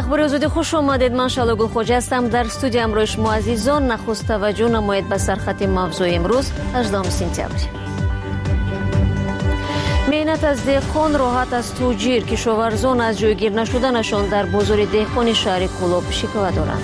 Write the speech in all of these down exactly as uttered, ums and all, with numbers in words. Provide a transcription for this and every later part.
اخبار آزادی خوش آمدید. من شالا گلخوجه هستم. در استودیو امروز شما عزیزان نخست توجه نمایید به سرخط موضوع امروز هجدهم سپتامبر. مهنت از دهقان راحت از توجیر، کشاورزان از جایگیر نشدنشان در بازار دهقانی شهر کولوب شکایت دارند.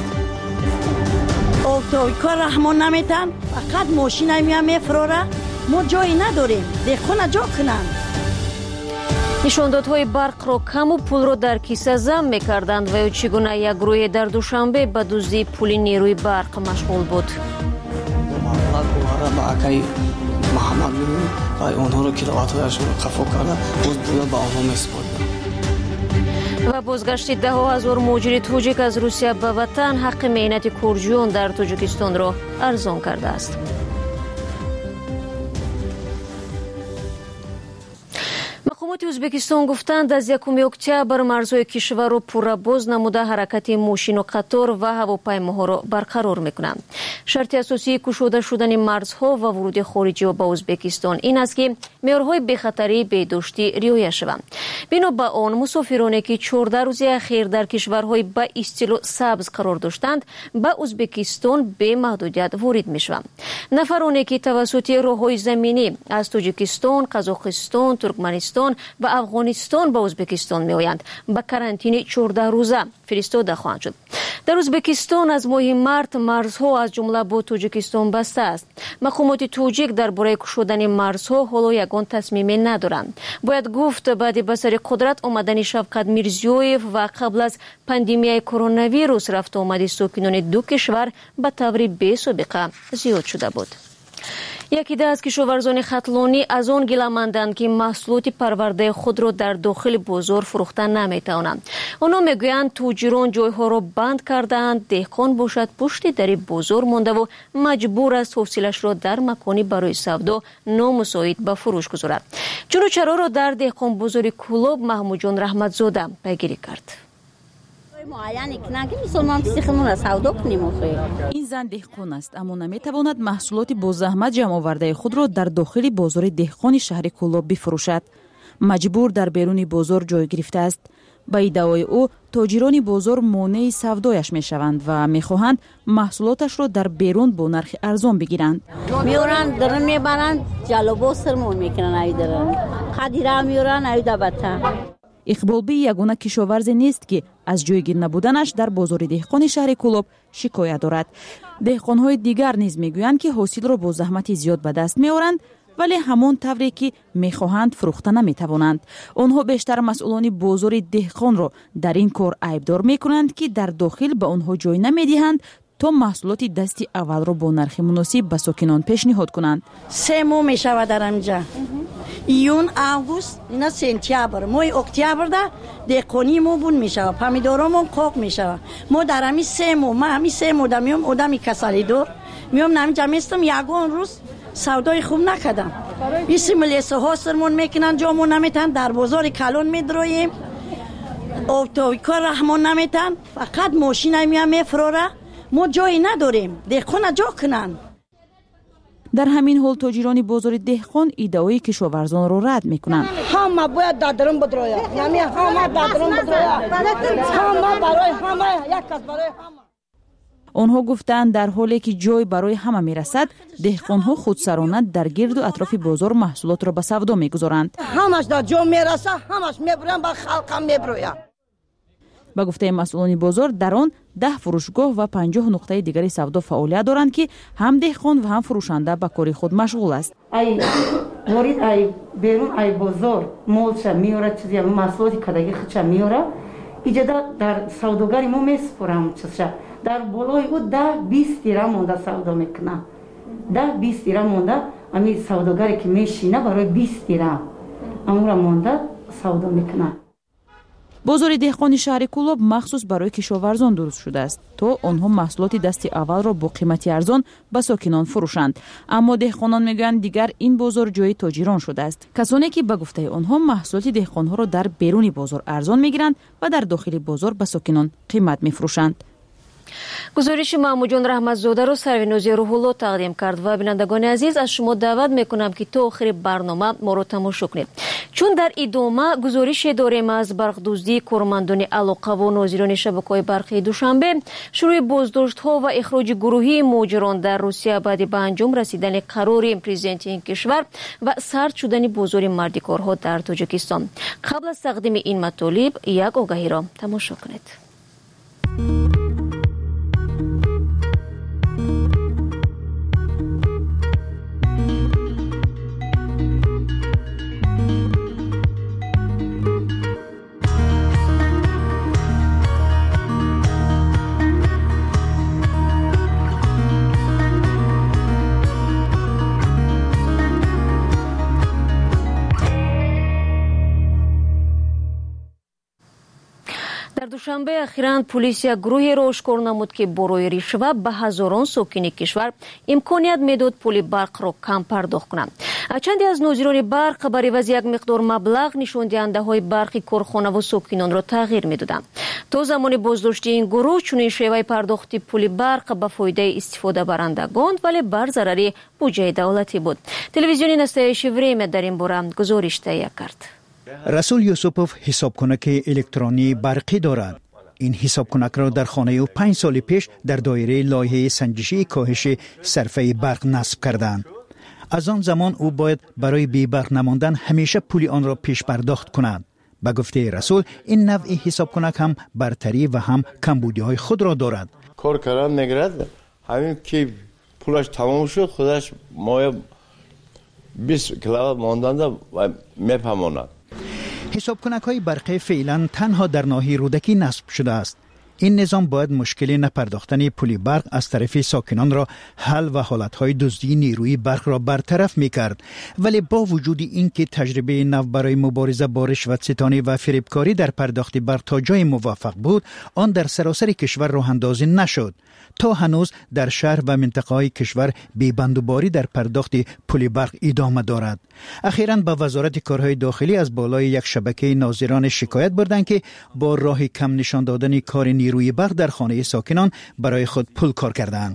اوتوی کار رحمان نمیتن، فقط ماشین میام میفروره، ما جایی نداریم، دهقان جا کنن. نشاندادهای برق را کم و پول را در کیسه ضم میکردند و چگونه یک گروه در دوشنبه به دزدی پول نیروی برق مشغول بود. محمد بینیم و اونها رو کلاوات‌هایشون رو خفا کردن، باز پویا به آنها میسپردن. و بازگشت ده ها هزار مهاجر توجیک از روسیه به وطن حق مهنت کورجیون در تاجیکستان را ارزان کرده است. مقامات ازبکستان گفتند از یکم اکتبر مرزهای کشور را پورا باز نموده حرکت ماشین و قطار و هواپیماها را برقرار میکنند. شرط اساسی گشوده شدن مرزها و ورود خارجی به ازبکستان این است که معیارهای بخطری بهداشتی رعایت شوند. بنا به آن مسافرانی که چهارده روز اخیر در کشورهای با اصطلاح سبز قرار داشتند به ازبکستان به محدودیت وارد میشوند. نفرانی که توسط راههای زمینی از تاجیکستان، قزاقستان، ترکمنستان و افغانستان به ازبکستان می آیند به کرانتین چهارده روزه فرستاده خواهند شد. در ازبکستان از ماه مارت مرزها از جمله با تاجیکستان بسته است. مقامات توجیک درباره گشودن مرزها حالا یگان تصمیمی ندارند. باید گفت بعد به سر قدرت آمدن شفقت میرزیویف و قبل از پاندمیای کرونا ویروس رفت آمد ساکنان دو کشور به طور بی سابقه زیاد شده بود. یکی ده از کشاورزان ختلانی از آن گله‌مندند که محصولات پرورده خود را در داخل بازار فروختن نمیتوانند. آنها میگویند توجیران جایها را بند کردند، دهقان باشد پشت در بازار مانده و مجبور است حاصلش را در مکانی برای سودا نامساعد به فروش گذارد. چون و چرا را در دهقان بازار کولوب محمود جان رحمتزاده پیگیری کرد. این زن دهقان است اما نمیتواند محصولات با زحمت جمع آورده خود را در داخل بازار دهقانی شهر کولوب بفروشد. مجبور در بیرون بازار جای گرفته است. با ادعای او تاجران بازار مانع سودایش میشوند و میخواهند محصولاتش را در بیرون با نرخ ارزان بگیرند. میورن درن میبرند جلو سرمون میکنن ای درن خدیره میورن ای دبته. اقبالبی یگانه کشاورزی نیست که از جایگیر نبودنش در بازار دهقان شهر کولوب شکایت دارد. دهقان‌های دیگر نیز میگویند که حاصل را با زحمت زیاد به دست میآورند ولی همان طوری که میخواهند فروخته نمیتوانند. آنها بیشتر مسئولان بازار دهقان را در این کار عیبدار میکنند که در داخل به آنها جای نمیدهند تا محصولات دستی اول را با نرخ مناسب به ساکنان پیشنهاد کنند. سه ماه میشود در اینجا. ایون، آگوست، اینا سپتامبر، ماه اکتبر ده دهقانی ما بون میشود. پمیدارمون قاق میشود. ما در همین سه ماه، ما همین سه ماه میام آدمی کسالی دور میام نمیجا میستم یگان روز سودای خوب نکردم. بیست ملیسه ها سرمون میکنن جامون نمیتن در بازار کلون میدرویم. اوتوی کار رحمان نمیتن، فقط ماشین میام میفروره. ما جایی نداریم، دهقان جا کنن. در همین حال تاجران بازار دهقان ایده‌های کشاورزان را رد میکنند. همه باید دادرم بدرویا، یعنی همه دادرم بدرویا، همه برای همه یک کس برای همه. آنها گفتند در حالی که جای برای همه میرسد، دهقان‌ها خودسرانه در گرد و اطراف بازار محصولات را به سودا میگذارند. همش در جا میرسه، همش میبرن به خلق میبرویا. با گفته مسئولان بازار در آن ده فروشگاه و پنجاه نقطه دیگر سودا فعالیت دارند که هم دهقان و هم فروشنده به کار خود مشغول است. ای وارد ای بیرون ای بازار مالش میاره چیزی محصولات کدایی خودش میاره ایجادا در سوداگری ما میسپرم چیزش در بالای او ده بیست دیرم مونده سودا میکنه. ده بیست دیرم مونده امی سوداگری که میشینه برای بیست دیرم امور مونده سودا میکنه. بازار دهقانی شهر کولوب مخصوص برای کشاورزان درست شده است تا آنها محصولات دستی اول را با قیمتی ارزان به ساکنان فروشند. اما دهقانان میگویند دیگر این بازار جای تاجران شده است. کسانی که به گفته آنها محصولات دهقانها را در بیرون بازار ارزان میگیرند و در داخل بازار به ساکنان قیمت میفروشند. گزارش محمود رحمتزاده رو سروینوزی روح‌الله تقدیم کرد و بینندگان عزیز از شما دعوت میکنم که تا آخر برنامه ما رو تماشا کنید، چون در ادامه گزارش داریم از برق دزدی کارمندان علاقه و ناظران شبکه‌های برقی دوشنبه، شروع بازداشت‌ها و اخراج گروهی مهاجران در روسیه بعد به انجام رسیدن قرار پرزیدنت این کشور و سرد شدن بازار مردکارها در تاجیکستان. قبل از تقدیم این مطالب یک آگهی را تماشا کنید. در دوشنبه اخیراً پلیس یک گروهی را اشکار نمود که برای رشوه به هزاران ساکن کشور امکانیت میداد پول برق را کم پرداخت کنند. چندی از ناظران برق برای عوض یک مقدار مبلغ نشان دهنده های برق کارخانه و ساکنان را تغییر میدادند. تا زمان بازداشت این گروه چنین شیوه پرداخت پول برق به فایده استفاده برندگان ولی بر ضرر بودجه دولتی بود. تلویزیون نستایش وریم در این باره گزارش تهیه کرد. رسول یوسپوف حساب کنک الکترونی برقی دارد. این حساب کنک را در خانه او پنج سال پیش در دایره لایحه سنجشی کاهش صرفه برق نصب کردند. از آن زمان او باید برای بی برق نماندن همیشه پول آن را پیش پرداخت کند. به گفته رسول این نوع حساب کنک هم برتری و هم کمبودی های خود را دارد. کار کردن نگرد همین که پولش تمام شد خودش مایه بیست کیلووات ماندنده و میپماند. حساب کنک های برقی فعلا تنها در ناحیه رودکی نصب شده است. این نظام باید مشکل نپرداختن پول برق از طرف ساکنان را حل و حالتهای دزدی نیروی برق را برطرف می کرد. ولی با وجود اینکه تجربه نو برای مبارزه با رشوت ستانی و فریبکاری در پرداخت برق تا جای موفق بود، آن در سراسر کشور راه اندازی نشد. تا هنوز در شهر و منطقه های کشور بی‌بندوباری در پرداخت پول برق ادامه دارد. اخیراً به وزارت کارهای داخلی از بالای یک شبکه ناظران شکایت بردند که با راه کم نشان دادن کار نیروی برق در خانه ساکنان برای خود پول کار کردند.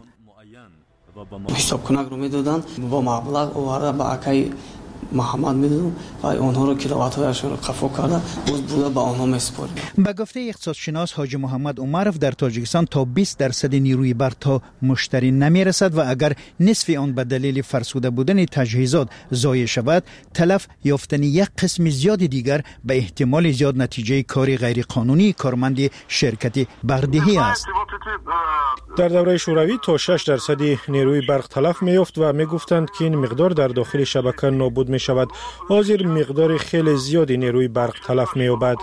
حساب کنک رو میدادن با مبلغ آورده به اکای محمد میدادن و آنها رو کیلووات‌هایشون رو قفو کرده باز بوده به آنها میسپاریم. به گفته اقتصادشناس حاجی محمد عمرов در تاجیکستان تا بیست درصد نیروی برق تا مشتری نمیرسد و اگر نصف آن به دلیل فرسوده بودن تجهیزات ضایع شود، تلف یافتن یک قسم زیاد دیگر به احتمال زیاد نتیجه کاری غیر قانونی کارمند شرکت برقدهی است. در دوره شوروی تا شش درصد نیروی برق تلف می‌یافت و می‌گفتند که این مقدار در داخل شبکه نابود می شود. حاضر مقدار خیلی زیادی نیروی برق تلف می یابد.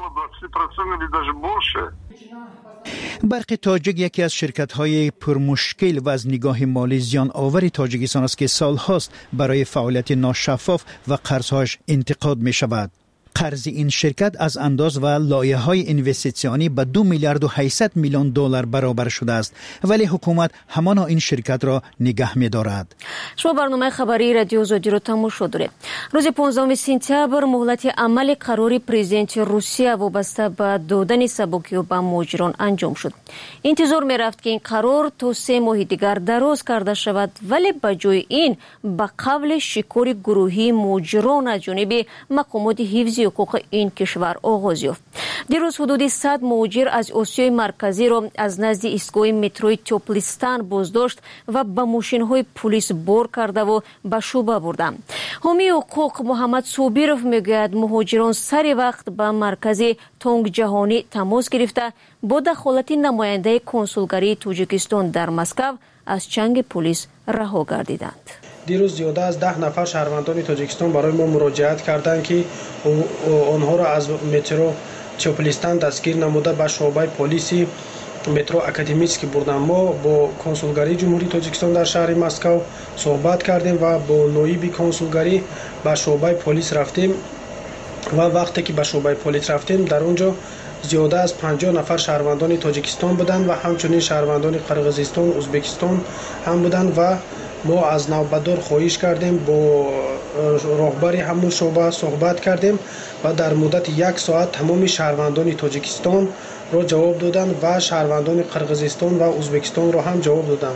برق تاجیک یکی از شرکت‌های پرمشکل و از نگاه مالی زیان آور تاجیکستان است که سال‌هاست برای فعالیت ناشفاف و قرض‌هاش انتقاد می شود. قرض این شرکت از انداز و لایحه‌های اینوستیسیونی به دو میلیارد و هشتصد میلیون دلار برابر شده است، ولی حکومت همانا این شرکت را نگه می‌دارد. شما برنامه خبری رادیو زودی رو تماشا دارید. روز پانزدهم سپتامبر مهلت عمل قرار پرزیدنت روسیه وابسته به دادن سبکی به مهاجران انجام شد. انتظار می‌رفت که این قرار تا سه ماه دیگر دراز کرده شود، ولی به جای این به قبل شکار گروهی مهاجران از جانب مقامات حفظی حقوق این کشور آغاز یافت. دیروز حدود صد مهاجر از آسیای مرکزی را از نزد ایستگاه متروی توپلیستان بازداشت و به ماشین‌های پلیس بار کرده و به شوبه بردند. حامی حقوق محمد صابیروف میگوید مهاجران سر وقت به مرکز تانگ جهانی تماس گرفته با دخالت نماینده کنسولگری تاجیکستان در مسکو از چنگ پلیس رها گردیدند. دیروز زیاده از ده نفر شهروندان تاجیکستان برای ما مراجعت کردند که آنها را از مترو توپلیستان دستگیر نموده به شعبه پلیس مترو اکادمیسکی بردند. ما با کنسولگری جمهوری تاجیکستان در شهر مسکو صحبت کردیم و با نایب کنسولگری به شعبه پلیس رفتیم و وقتی که به شعبه پلیس رفتیم در اونجا زیاده از پنجاه نفر شهروندان تاجیکستان بودند و همچنین شهروندان قرقیزستان، ازبکستان هم بودند و ما از نوبتدار خواهش کردیم با راهبر همون شعبه صحبت کردیم و در مدت یک ساعت تمام شهروندان تاجیکستان رو جواب دادند و شهروندان قرقیزستان و ازبکستان رو هم جواب دادند.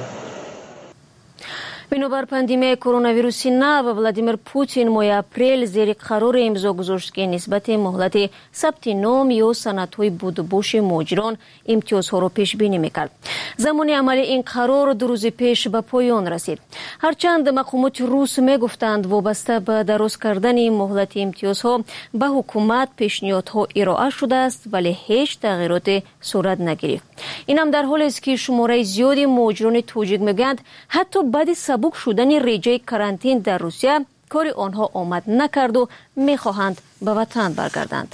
бинобар пандемияи коронавируси нав Владимир Путин моҳи апрел зери қарори имзо гузошт ки нисбати муҳлати сабти ном ё санадҳои будубоши муҳоҷирон имтиёзҳоро пешбинӣ мекард. замони амалии ин қарор ду рӯзи пеш ба поён расид. ҳарчанд мақомоти рус мегуфтанд вобаста ба дароз кардани муҳлати имтиёзҳо ба ҳукумат пешниҳодҳо ироа шудааст, вале ҳеҷ тағйироте сурат нагирифт. инам дар ҳолест ки шумораи зиёди муҳоҷирони тоҷик мегӯянд ҳатто баъди сабук шудани реҷаи карантин дар Русия кори онҳо омад накарду мехоҳанд ба ватан баргарданд.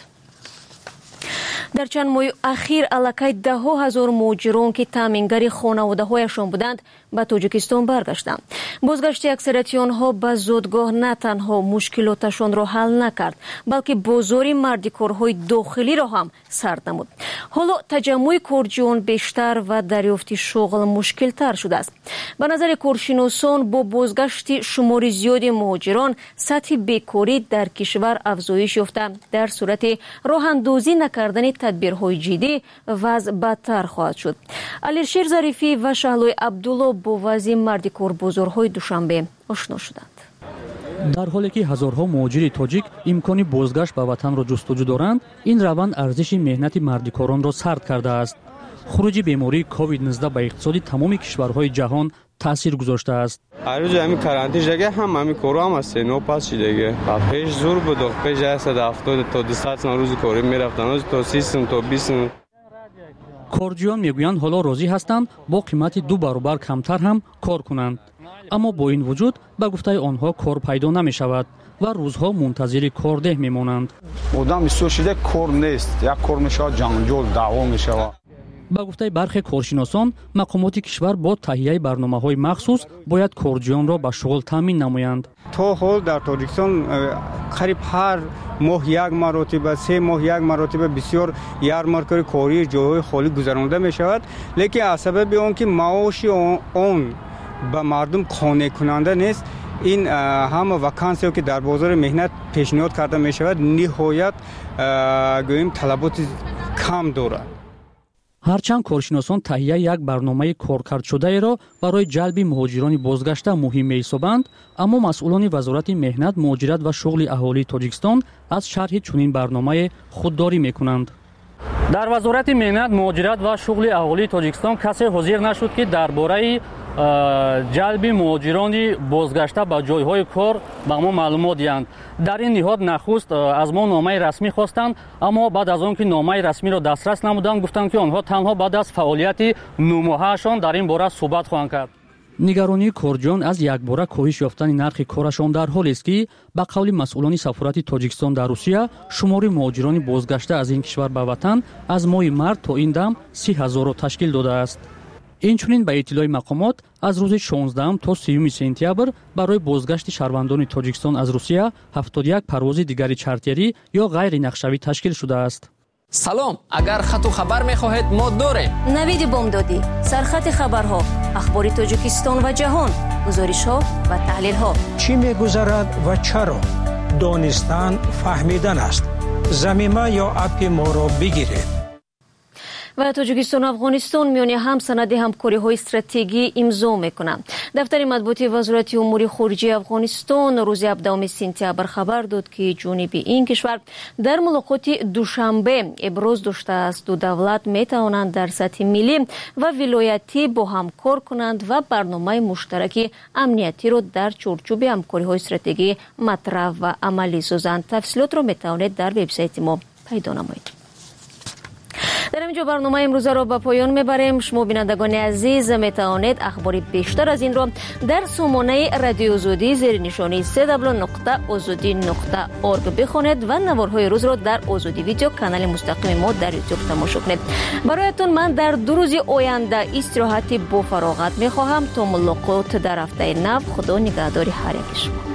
дар чанд моҳи ахир аллакай даҳо ҳазор муҳоҷирон ки таъмингари хонаводаҳояшон буданд ба Тоҷикистон баргаштанд. бозгашти аксарияти онҳо ба зодгоҳ на танҳо мушкилоташонро ҳал накард, балки бозори мардикорҳои дохилиро ҳам сард намуд. ҳоло таҷаммуи корҷиён бештар ва дарёфти шуғл мушкилтар шудааст. ба назари коршиносон бо бозгашти шумори зиёди муҳоҷирон сатҳи бекорӣ дар кишвар афзоиш ёфта, дар сурати роҳандозӣ накардани тадбирҳои ҷиддӣ вазъ бадтар хоҳад шуд. Алишер Зарифӣ ва Шаҳлои Абдулло бо вазъи мардикорбозорҳои Душанбе ошно шуданд. дар ҳоле ки ҳазорҳо муҳоҷири тоҷик имкони бозгашт ба ватанро ҷустуҷӯ доранд, ин раванд арзиши меҳнати мардикоронро сард кардааст. хуруҷи бемории ковид нуздаҳ ба иқтисоди тамоми кишварҳои ҷаҳон таъсир гузоштааст. арӯзи ҳамин карантин дага ҳам ҳамин кору ҳам аст но пас шидага. пеш зур буд, пеш ҳаштад ҳафтод то двести сум рӯзи кори мерафтан, ҳозир то си сум то бист сум. корҷиён мегӯянд ҳоло розӣ ҳастанд бо қимати ду баробар камтар ҳам кор кунанд. аммо бо ин вуҷуд ба гуфтаи онҳо кор пайдо намешавад ва рӯзҳо мунтазири кордеҳ мемонанд. одам истор шуда кор нест, як кор мешавад ҷанҷол даъво мешавад. ба гуфтаи бархе коршиносон, мақомоти кишвар бо таҳияи барномаҳои махсус бояд корҷиёнро ба шуғл таъмин намоянд. то ҳол дар Тоҷикистон қариб ҳар моҳ як маротиба, се моҳ як маротиба бисёр ярмаркаи кории ҷойҳои холӣ гузаронида мешавад, лекин аз сабаби он ки маоши он ба мардум қонеъкунанда нест, ин ҳама вакансияе ки дар бозори меҳнат пешниҳод карда мешавад ниҳоят гӯем талаботи кам дорад. ҳарчанд коршиносон таҳияи як барномаи коркардшудаеро барои ҷалби муҳоҷирони бозгашта муҳим меҳисобанд, аммо масъулони вазорати меҳнат, муҳоҷират ва шуғли аҳолии Тоҷикистон аз шарҳи чунин барномае худдорӣ мекунанд. дар вазорати меҳнат, муҳоҷират ва шуғли аҳолии Тоҷикистон касе ҳозир нашуд ки дар бораи ҷалби муҳоҷирони бозгашта ба ҷойҳои кор ба мо маълумот диҳанд. дар ин ниҳод нахуст аз мо номаи расмӣ хостанд, аммо баъд аз он ки номаи расмиро дастрас намуданд, гуфтанд ки онҳо танҳо баъд аз фаъолияти нумоҳаашон дар ин бора суҳбат хоҳанд кард. нигаронии корҷиён аз якбора коҳиш ёфтани нархи корашон дар ҳолест ки ба қавли масъулони сафорати Тоҷикистон дар Русия шумори муҳоҷирони бозгашта аз ин кишвар ба ватан аз моҳи март то ин дам си ҳазорро ташкил додааст. инчунин ба иттилои мақомот аз рӯзи шонздаҳум то сеюми сентябр барои бозгашти шаҳрвандони Тоҷикистон аз Русия ҳафтод и як парвози дигари чартерӣ ё ғайри нақшавӣ ташкил шудааст. салом, агар хату хабар мехоҳед мо дорем. навиди бомдодӣ, сархати хабарҳо, ахбори Тоҷикистон ва ҷаҳон, гузоришҳо ва таҳлилҳо. чӣ мегузарад ва чаро? донистан фаҳмидан аст. замима ё апи моро бигиред. ва Тоҷикистону Афғонистон миёни ҳам санади ҳамкориҳои стратегӣ имзо мекунанд. дафтари матбуоти вазорати умури хориҷии Афғонистон рӯзи ҳабдахуми сентябр хабар дод ки ҷониби ин кишвар дар мулоқоти Душанбе иброз доштааст ду давлат метавонанд дар сатҳи миллӣ ва вилоятӣ бо ҳам кор кунанд ва барномаи муштараки амниятиро дар чорчӯби ҳамкориҳои стратегӣ матраҳ ва амалӣ созанд. тафсилотро метавонед дар вебсайти мо пайдо намоед. дар ҳаминҷо барномаи имрӯзаро ба поён мебарем. шумо бинандагони азиз метавонед ахбори бештар аз инро дар сомонаи радиои озодӣ зери нишони се дабл ю нуқта озодӣ нуқта орг бихонед ва наворҳои рӯзро дар Озодӣ видео канали мустақими мо дар ютуб тамошо кунед. бароятон ман дар ду рӯзи оянда истироҳати бо фароғат мехоҳам. то мулоқот дар ҳафтаи нав. худо нигаҳдори ҳар яки шумо.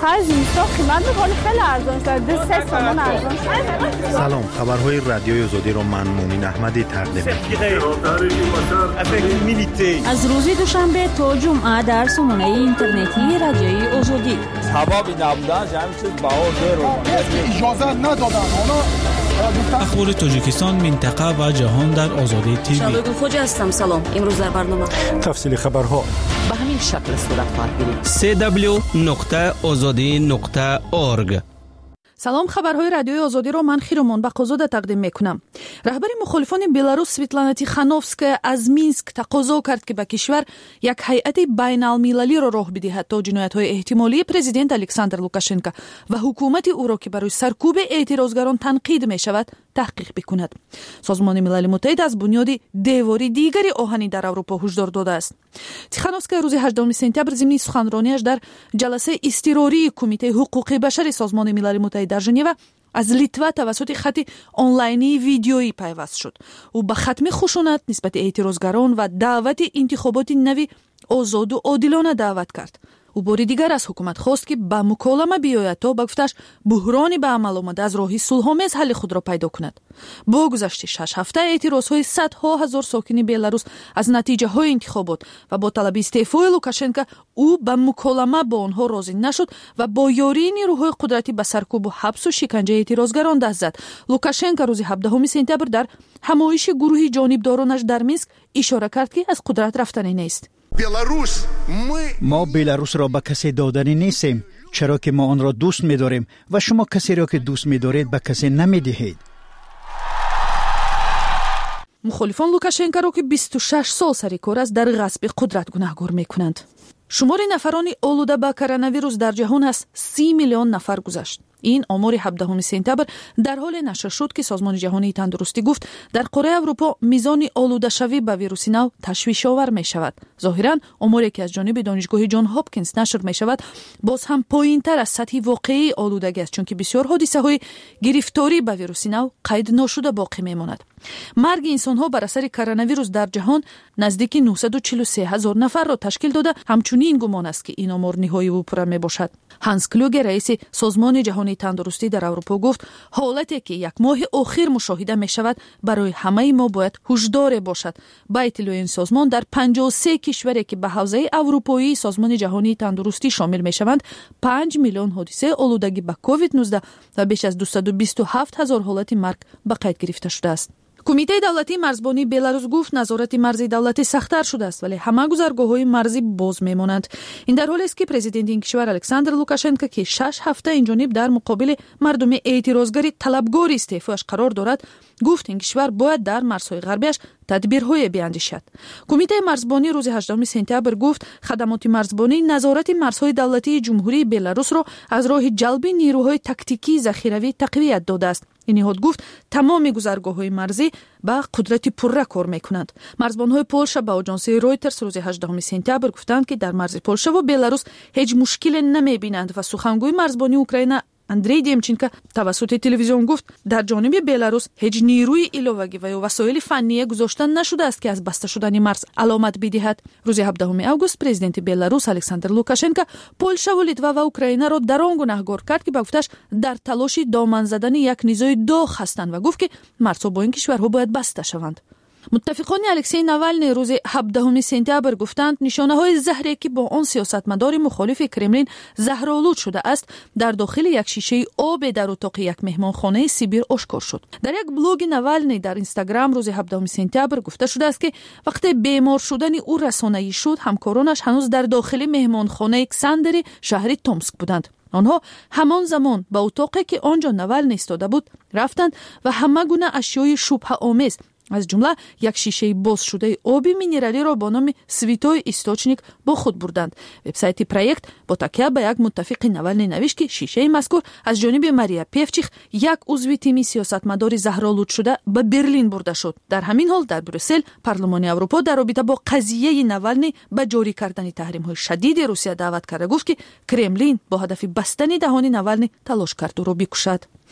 آخر زیستا قیمت میکنه خیلی ارزان شده سه تومن ارزان شده. سلام، خبرهای رادیوی آزادی رو من مومین احمدی تقدیم می‌کنم. از روز دوشنبه تا جمعه در سامانه اینترنتی رادیوی آزادی. هوایی نبودن همین چیز بهار رو اجازه ندادن. اونا اخبار تاجیکستان، منطقه و جهان در آزادی تیوی. شادو خوج هستم. سلام. امروز در برنامه تفصیل خبرها به همین شکل صورت خواهد گرفت. سی دبلیو نقطه آزادی نقطه اورگ. سلام، خبرهای رادیوی آزادی را من خیرومان بقازاده تقدیم میکنم. رهبر مخالفان بلاروس سویتلانا تیخانوفسکا از مینسک تقاضا کرد که به کشور یک هیئت بین المللی را راه بدهد تا جنایت‌های احتمالی پرزیدنت الکساندر لوکاشنکو و حکومت او را که برای سرکوب اعتراضگران تنقید می‌شود تحقیق بکند. سازمان ملل متحد از بنیاد دیواری دیگری آهنی در اروپا هشدار داده است. تیخانوفسکا روز هجدهم سپتامبر ضمن سخنرانیش در جلسه اضطراری کمیته حقوق بشر سازمان ملل متحد در ژنو از لیتوا توسط خط آنلاینی ویدیویی پیوست شد. او به ختم خشونت نسبت اعتراضگران و دعوت انتخابات نوی آزاد و عادلانه دعوت کرد. او بار دیگر از حکومت خواست که به مکالمه بیاید تا به گفتش بحرانی به عمل آمده از راه صلح‌آمیز حل خود را پیدا کند. با گذشت شش هفته اعتراضهای صدها هزار ساکن بلاروس از نتیجه های انتخابات و با طلب استعفای لوکاشنکو او به مکالمه با آنها راضی نشد و با یاری نیروهای قدرتی به سرکوب و حبس و شکنجه اعتراضگران دست زد. لوکاشنکو روز هفدهم سپتامبر در همایش گروه جانبدارانش در مینسک اشاره کرد که از قدرت رفتنی نیست. ما بلاروس را به کسی دادنی نیستیم، چرا که ما آن را دوست می داریم و شما کسی را که دوست می دارید به کسی نمی دهید. مخالفان لوکاشنکو را که بیست و شش سال سر کار است در غصب قدرت گناهکار می کنند. شمار نفران آلوده به کرونا ویروس در جهان از سی میلیون نفر گذشت. این آمار هفدهم سپتامبر در حال نشر شد که سازمان جهانی تندرستی گفت در قاره اروپا میزان آلوده شوی به ویروس نو تشویش آور می شود. ظاهرا آماری که از جانب دانشگاه جان هاپکینز نشر می شود باز هم پایین تر از سطح واقعی آلودگی است، چون که بسیار حادثه های گرفتاری به ویروس نو قید نشده باقی می ماند. مرگ انسان ها بر اثر کرونا ویروس در جهان نزدیک نهصد و چهل و سه هزار نفر را تشکیل داده. همچنین گمان است که این آمار نهایی و پوره می باشد. هانس کلوگ رئیس سازمان جهانی تندرستی در اروپا گفت حالتی که یک ماه اخیر مشاهده می شود برای همه ما باید هشدار باشد. با اطلاع این سازمان در پنجاه و سه کشوری که به حوزه اروپایی سازمان جهانی تندرستی شامل می شوند پنج میلیون حادثه آلودگی به کووید نوزده و بیش از دویست و بیست و هفت هزار حالت مرگ به قید گرفته شده است. کمیته دولتی مرزبانی بلاروس گفت نظارت مرزی دولتی سخت‌تر شده است، ولی همه گذرگاه‌های مرزی باز می‌مانند. این در حالی است که پرزیدنت این کشور الکساندر لوکاشنکو که شش هفته این جانب در مقابل مردم اعتراضگری طلبگار استعفاش قرار دارد، گفت این کشور باید در مرزهای غربیش تدبیرهای بیاندیشد. کمیته مرزبانی روز هجدهم سپتامبر گفت خدمات مرزبانی نظارت مرزهای دولتی جمهوری بلاروس را از راه جلب نیروهای تاکتیکی ذخیروی تقویت داده است. این نهاد گفت تمام گذرگاه‌های مرزی با قدرت پره کار می‌کنند. مرزبان‌های پولشا با آژانس رویترز روز هجدهم سپتامبر گفتند که در مرز پولشا و بلاروس هیچ مشکلی نمی‌بینند و سخنگوی مرزبانی اوکراین اندری دیمچینکا توسط تلویزیون گفت در جانب بلاروس هیچ نیروی ایلوگی و وسایل فنی گذاشته نشده است که از بسته شدن مرز علامت بدهد. روز هفدهم آگوست پرزیدنت بلاروس الکساندر لوکاشنکو پولشا و لیتوا و اوکراین را در آن گناهکار کرد که به گفتش در تلاش دامن زدن یک نیزه داغ هستند و گفت که مرزها با این کشورها باید بسته شوند. متفقان الکسی ناوالنی روز هفدهم سپتامبر گفتند نشانه‌های زهری که با آن سیاستمدار مخالف کرملین زهرآلود شده است در داخل یک شیشه آب در اتاق یک مهمانخانه سیبیر آشکار شد. در یک بلوگ ناوالنی در اینستاگرام روز هفدهم سپتامبر گفته شده است که وقتی بیمار شدن او رسانه‌ای شد همکارانش هنوز در داخل مهمانخانه کساندری شهر تومسک بودند. آنها همان زمان به اتاقی که آنجا ناوالنی ایستاده بود رفتند و همه گونه اشیای شبهه آمیز از جمله یک شیشه باز شده آب مینرالی را با نام سویتوی استوچنیک با خود بردند. وبسایت پروژه با تکیه به یک متفق ناوالنی نوشت که شیشه مذکور از جانب ماریا پیفچیخ یک عضو تیم سیاستمدار زهرآلود شده به برلین برده شد. در همین حال در بروسل پارلمان اروپا در رابطه با قضیه ناوالنی به جاری کردن تحریم‌های شدید روسیه دعوت کرده گفت که کرملین با هدف بستن دهان ناوالنی تلاش کرد و را بکشد.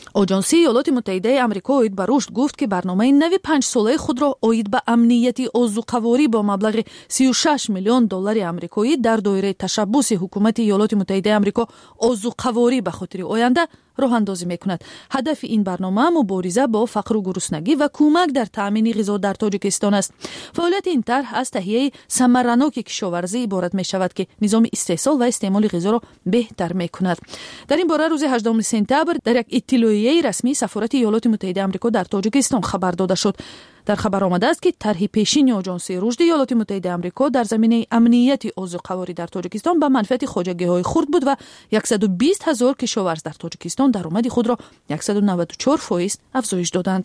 آژانسی ایالات متحده آمریکا اوید به رشد گفت که برنامه نوی پنج ساله خود را اوید به امنیتی عضوقواری با مبلغ سی و شش میلیون دلار آمریکایی در دایره تشبث حکومت ایالات متحده آمریکا عضوقواری به خاطر آینده راه اندازی میکند. هدف این برنامه مبارزه با فقر و گرسنگی و کمک در تامین غذا در تاجیکستان است. فعالیت این طرح از تهیه ثمرناک کشاورزی عبارت می شود که نظام استحصال و استعمال غذا را بهتر می کند. در این باره روز هجدهم سپتامبر در یک اطلاعیه رسمی سفارت ایالات متحده آمریکا در تاجیکستان خبر داده شد. در خبر آمده است که طرح پیشین آژانسی رشد ایالات متحده آمریکا در زمینه امنیت عضوقواری در تاجیکستان به منفعت خواجگی‌های خرد بود و صد و بیست هزار کشاورز در تاجیکستان درآمد خود را صد و نود و چهار درصد افزایش دادند.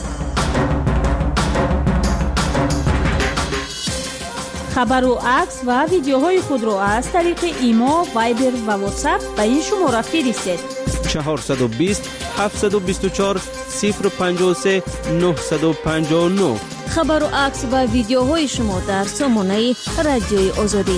خبر و عکس و ویدیوهای خود را از طریق ایما، وایبر و واتساپ به این شماره فرستید: چهارصد و بیست هفتصد و بیست و چهار صفر پنجاه و سه نهصد و پنجاه و نه. خبر و عکس و ویدیوهای شما در سامانه رادیوی آزادی.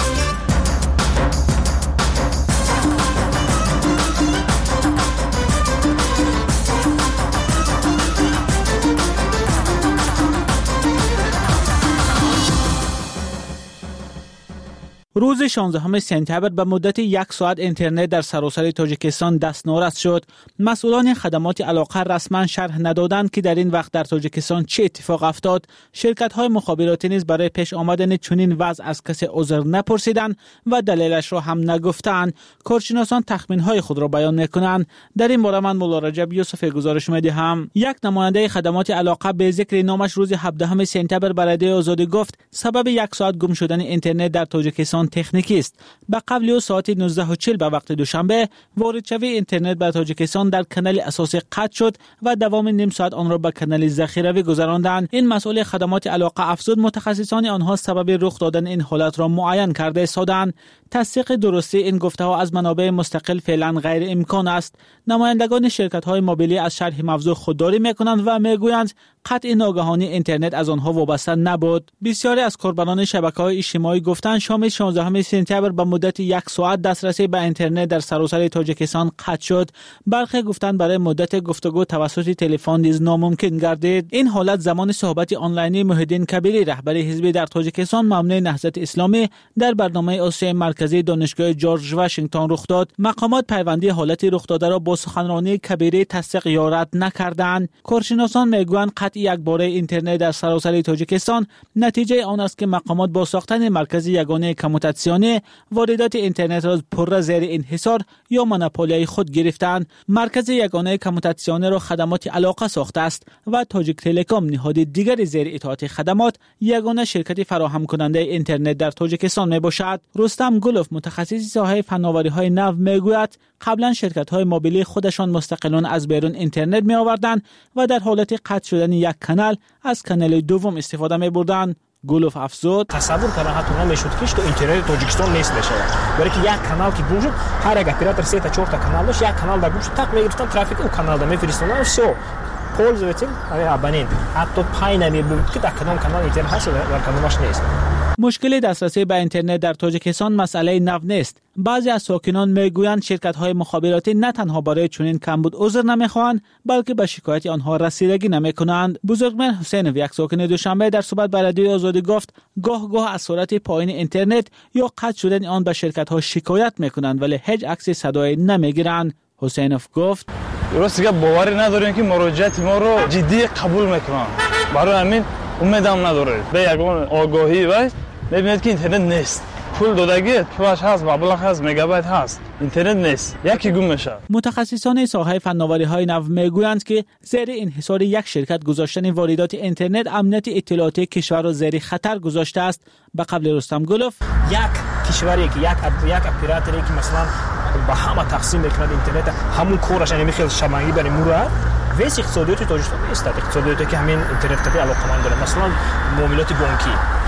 روز شانزدهم سپتامبر به مدت یک ساعت اینترنت در سراسر تاجیکستان دستنورد شد. مسئولان خدمات علاقه رسما شرح ندادند که در این وقت در تاجیکستان چه اتفاق افتاد. شرکت‌های مخابراتی نیز برای پیش آمدن چنین وضع از کسی عذر نپرسیدند و دلیلش را هم نگفتند. کارشناسان تخمین‌های خود را بیان می‌کنند. در این باره من مولا رجب یوسفی گزارش می‌دهم. یک نماینده خدمات علاقه به ذکر نامش روز هفدهم سپتامبر به رادیو آزادی گفت سبب یک ساعت گم شدن اینترنت در تاجیکستان تکنیکی است. به قبل او ساعت نوزده و چهل به وقت دوشنبه واردشوی اینترنت به تاجیکستان در کانال اساسی قطع شد و دوام نیم ساعت آن را به کانال ذخیروی گذراندند. این مسئول خدمات علاقه افزود متخصصان آنها سبب رخ دادن این حالت را معین کرده ایستادند. تصدیق درستی این گفته‌ها از منابع مستقل فعلا غیر امکان است. نمایندگان شرکت‌های موبیلی از شرح موضوع خودداری می‌کنند و می‌گویند قطع ناگهانی اینترنت از آنها وابسته نبود. بسیاری از کاربران شبکه‌های اجتماعی گفتند شام شانزدهم سپتامبر به مدت یک ساعت دسترسی به اینترنت در سراسر تاجیکستان قطع شد. برخی گفتند برای مدت گفتگو توسط تلفن نیز ناممکن گردید. این حالت زمان صحبت آنلاینی محیدین کبیری رهبر حزبی در تاجیکستان ممنوع نهضت اسلامی در برنامه آسیای مرکزی دانشگاه جورج واشنگتن رخ داد. مقامات پیوندی حالت رخ داده را با سخنرانی کبیری تصدیق یا رد نکردند. کارشناسان میگویند قطع یک باره اینترنت در سراسر تاجیکستان نتیجه آن است که مقامات با ساختن مرکز یگانه کموتاسیونی واردات اینترنت را پر زیر انحصار یا مونوپولی خود گرفتند. مرکز یگانه کموتاسیونی را خدمات علاقه ساخته است و تاجیک تلکام نهاد دیگر زیر اطاعت خدمات یگانه شرکت فراهم کننده اینترنت در تاجیکستان می باشد. رستم گلوف متخصص ساحه فناوری‌های نو میگوید قبلا شرکت‌های موبیلی خودشان مستقلاً از بیرون اینترنت می آوردند و در حالت قطع شدن یک کانال از کانال دوم استفاده می بردند. گلوف افزود تصور کردن حتی نمیشد که تو اینترنت تاجیکستان نیست بشه. برای که یک کانال که گوشت هر یک اپراتور سه تا چهار تا کانال داشت، یک کانال در گوشت تق میگرفتن ترافیک اون کانال در میفرستادن و все. пользователь абонент حتی پای نمیبود که در کدام کانال اینترنت هست و در کدامش نیست. مشکل دسترسی به اینترنت در تاجیکستان مسئله نو نیست. بعضی از ساکنان میگویند شرکت‌های مخابراتی نه تنها برای چنین کمبود عذر نمیخواهند بلکه به شکایت آنها رسیدگی نمیکنند. بزرگمن حسینوی یک ساکن دوشنبه در صحبت با رادیو آزادی گفت گاه گاه از سرعت پایین اینترنت یا قطع شدن آن به شرکت‌ها شکایت میکنند ولی هیچ عکس صدایی نمیگیرند. حسینوف گفت درست که باوری نداریم که مراجعت ما رو جدی قبول میکنن. برای همین امیدم نداره. به یگان آگاهی و میبینید که اینترنت نیست. پول دادگی پولش هست، مبلغ هست، مگابایت هست. اینترنت نیست. یکی گم میشه. متخصصان ساحه فناوری‌های نو میگویند که زیر انحصار یک شرکت گذاشتن واردات اینترنت امنیت اطلاعاتی کشور را زیر خطر گذاشته است. به قبل رستم گلوف یک کشوری که یک یک اپراتوری که مثلا با همه تقسیم میکنه اینترنت همون کورش یعنی خیلی شمالی برای مرور ویس اقتصادیات تاجیکستان نیست. اقتصادیاتی که همین اینترنت به علاقه من داره مثلا معاملات بانکی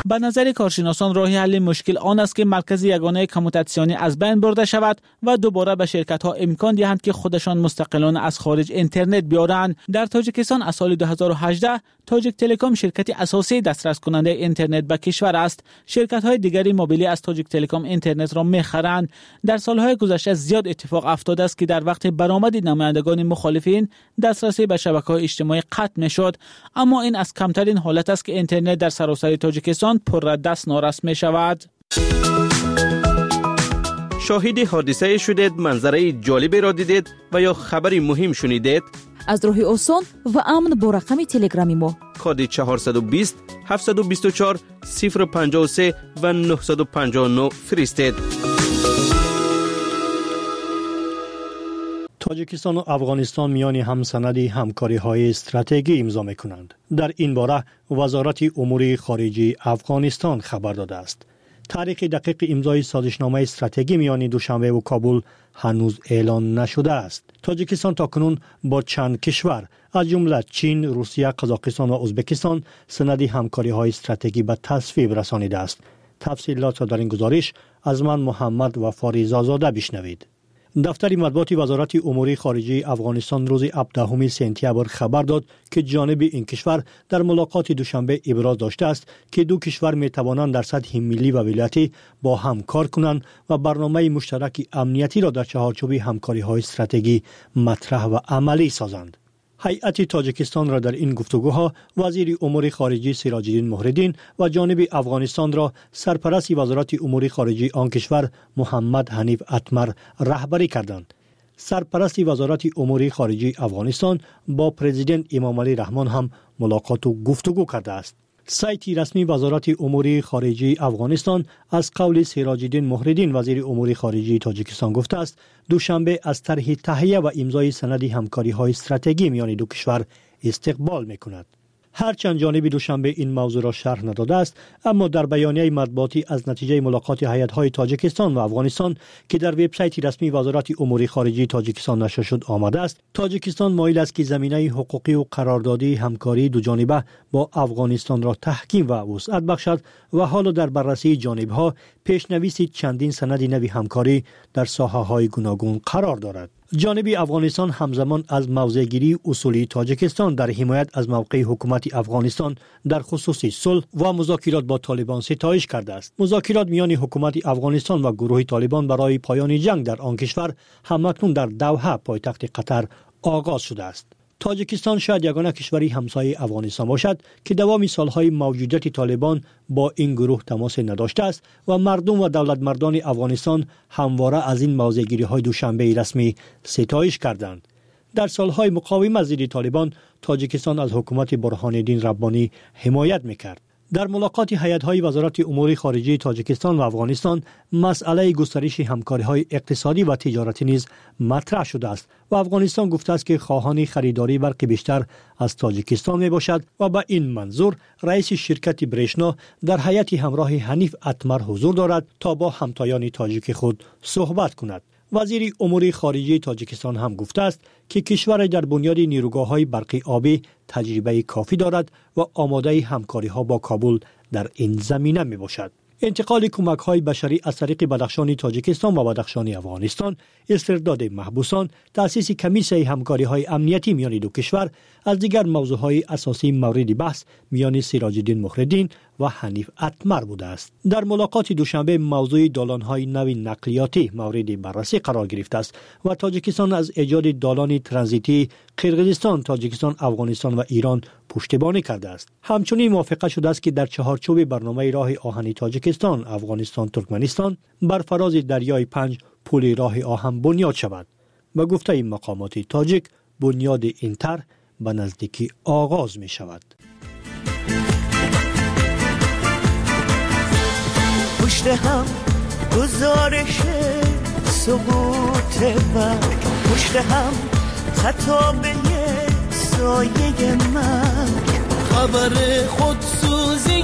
به نظر کارشناسان راه حل مشکل آن است که مرکز یگانه کموتاسیونی از بین برده شود و دوباره به شرکت‌ها امکان دهند که خودشان مستقلانه از خارج اینترنت بیارند. در تاجیکستان از سال دو هزار و هجده تاجیک تلکام شرکت اساسی دسترس کننده اینترنت به کشور است. شرکت‌های دیگری موبیلی از تاجیک تلکام اینترنت را می‌خرند. در سال‌های گذشته زیاد اتفاق افتاده است که در وقت برآمد نمایندگان مخالفین دسترسی به شبکه‌های اجتماعی قطع می‌شد، اما این از کمترین حالت است که اینترنت در سراسر تاجیکستان پر دست نارس می‌شود. شاهد حادثه شدید، منظره جالبی را دیدید و یا خبری مهم شنیدید؟ از راه آسان و امن با رقم تلگرامی ما کد چهارصد و بیست هفتصد و بیست و چهار صفر پنجاه و سه و نهصد و پنجاه و نه فرستید. تاجیکستان و افغانستان میان هم سندی همکاری های استراتژی امضا میکنند. در این باره وزارت امور خارجه افغانستان خبر داده است. تاریخ دقیق امضای سازشنامه استراتژی میان دوشنبه و کابل هنوز اعلان نشده است. تاجیکستان تاکنون با چند کشور از جمله چین، روسیه، قزاقستان و ازبکستان سندی همکاری های استراتژی به تصویب رسانیده است. تفصیلات را در این گزارش از من محمد و فاریزا زاده بشنوید. دفتر مطبوعات وزارت امور خارجه افغانستان روز هفدهم سپتامبر خبر داد که جانب این کشور در ملاقات دوشنبه ابراز داشته است که دو کشور می توانند در سطح ملی و ولایتی با هم کار کنند و برنامه مشترک امنیتی را در چهارچوب همکاری های استراتژی مطرح و عملی سازند. هیئت تاجیکستان را در این گفتگوها وزیر امور خارجه سراج الدین مهرالدین و جانب افغانستان را سرپرست وزارت امور خارجه آن کشور محمد حنیف اتمر رهبری کردند. سرپرست وزارت امور خارجه افغانستان با پرزیدنت امام علی رحمان هم ملاقات و گفتگو کرده است. سایت رسمی وزارت امور خارجه افغانستان از قول سراج الدین مهرالدین وزیر امور خارجه تاجیکستان گفته است دوشنبه از طرح تهیه و امضای سند همکاری های استراتژی میان دو کشور استقبال میکند. هرچند جانب دوشنبه این موضوع را شرح نداده است، اما در بیانیه مطبوعاتی از نتیجه ملاقات هیئت‌های تاجیکستان و افغانستان که در وبسایت رسمی وزارت امور خارجه تاجیکستان نشر شد آمده است، تاجیکستان مایل است که زمینه حقوقی و قراردادی همکاری دو جانبه با افغانستان را تحکیم و وسعت بخشد و حالا در بررسی جانبها پیشنویس چندین سند نوی همکاری در ساحه‌های گوناگون قرار دارد. جانب افغانستان همزمان از موضع‌گیری اصولی تاجیکستان در حمایت از موقع حکومت افغانستان در خصوص صلح و مذاکرات با طالبان ستایش کرده است. مذاکرات میان حکومت افغانستان و گروه طالبان برای پایان جنگ در آن کشور همکنون در دوحه پایتخت قطر آغاز شده است. تاجیکستان شاید یگانه کشوری همسایه افغانستان باشد که دوام سالهای موجودیت طالبان با این گروه تماس نداشته است و مردم و دولت مردان افغانستان همواره از این موضع‌گیری های دوشنبه رسمی ستایش کردند. در سالهای مقاومت ضد طالبان تاجیکستان از حکومت برهان الدین ربانی حمایت میکرد. در ملاقات هیئت‌های وزارت امور خارجه تاجیکستان و افغانستان مسئله گسترش همکاری‌های اقتصادی و تجارتی نیز مطرح شده است و افغانستان گفته است که خواهان خریداری برق بیشتر از تاجیکستان میباشد و به این منظور رئیس شرکت برشنا در هیئت همراه حنیف اتمر حضور دارد تا با همتایان تاجیک خود صحبت کند. وزیر امور خارجه تاجیکستان هم گفته است که کشور در بنیاد نیروگاه‌های برقی آبی تجربه کافی دارد و آماده همکاری‌ها با کابل در این زمینه میباشد. انتقال کمک‌های بشری از طریق بدخشان تاجیکستان و بدخشان افغانستان، استرداد محبوسان، تأسیس کمیسه همکاری‌های امنیتی میان دو کشور از دیگر موضوعهای اساسی مورد بحث میان سراج الدین مهرالدین و حنیف اتمر بوده است. در ملاقات دوشنبه موضوع دالان‌های نوی نقلیاتی مورد بررسی قرار گرفته است و تاجیکستان از ایجاد دالان ترانزیتی قرقیزستان، تاجیکستان، افغانستان و ایران پشتیبانی کرده است. همچنین موافقه شده است که در چهارچوب برنامه راه آهنی تاجیکستان، افغانستان، ترکمنستان بر فراز دریای پنج پل راه آهن بنیاد شود. به گفته این مقامات تاجیک بنیاد این طرح به نزدیکی آغاز می شود. پشت هم گزارش سقوط برگ، پشت هم خطابه سایه مرگ، خبر خودسوزی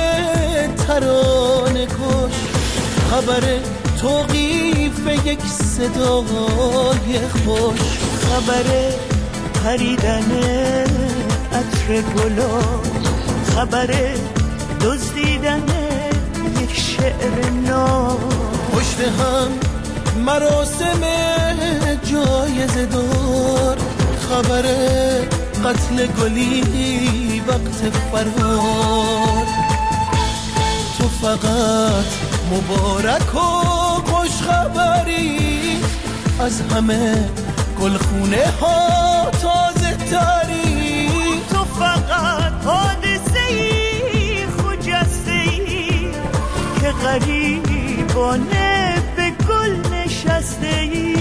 ترانه کش، خبر توقیف یک صدای خوش، خبر پریدن عطر گلاب، خبر دزدیدن یک شعر نو. پشت هم مراسم جایزه دار، خبر قتل گلی وقت فرار. تو فقط مبارک و خوش خبری، از همه گلخونه ها تازه تری. تو فقط حادثه ای خجسته ای که غریبانه به گل نشسته ای.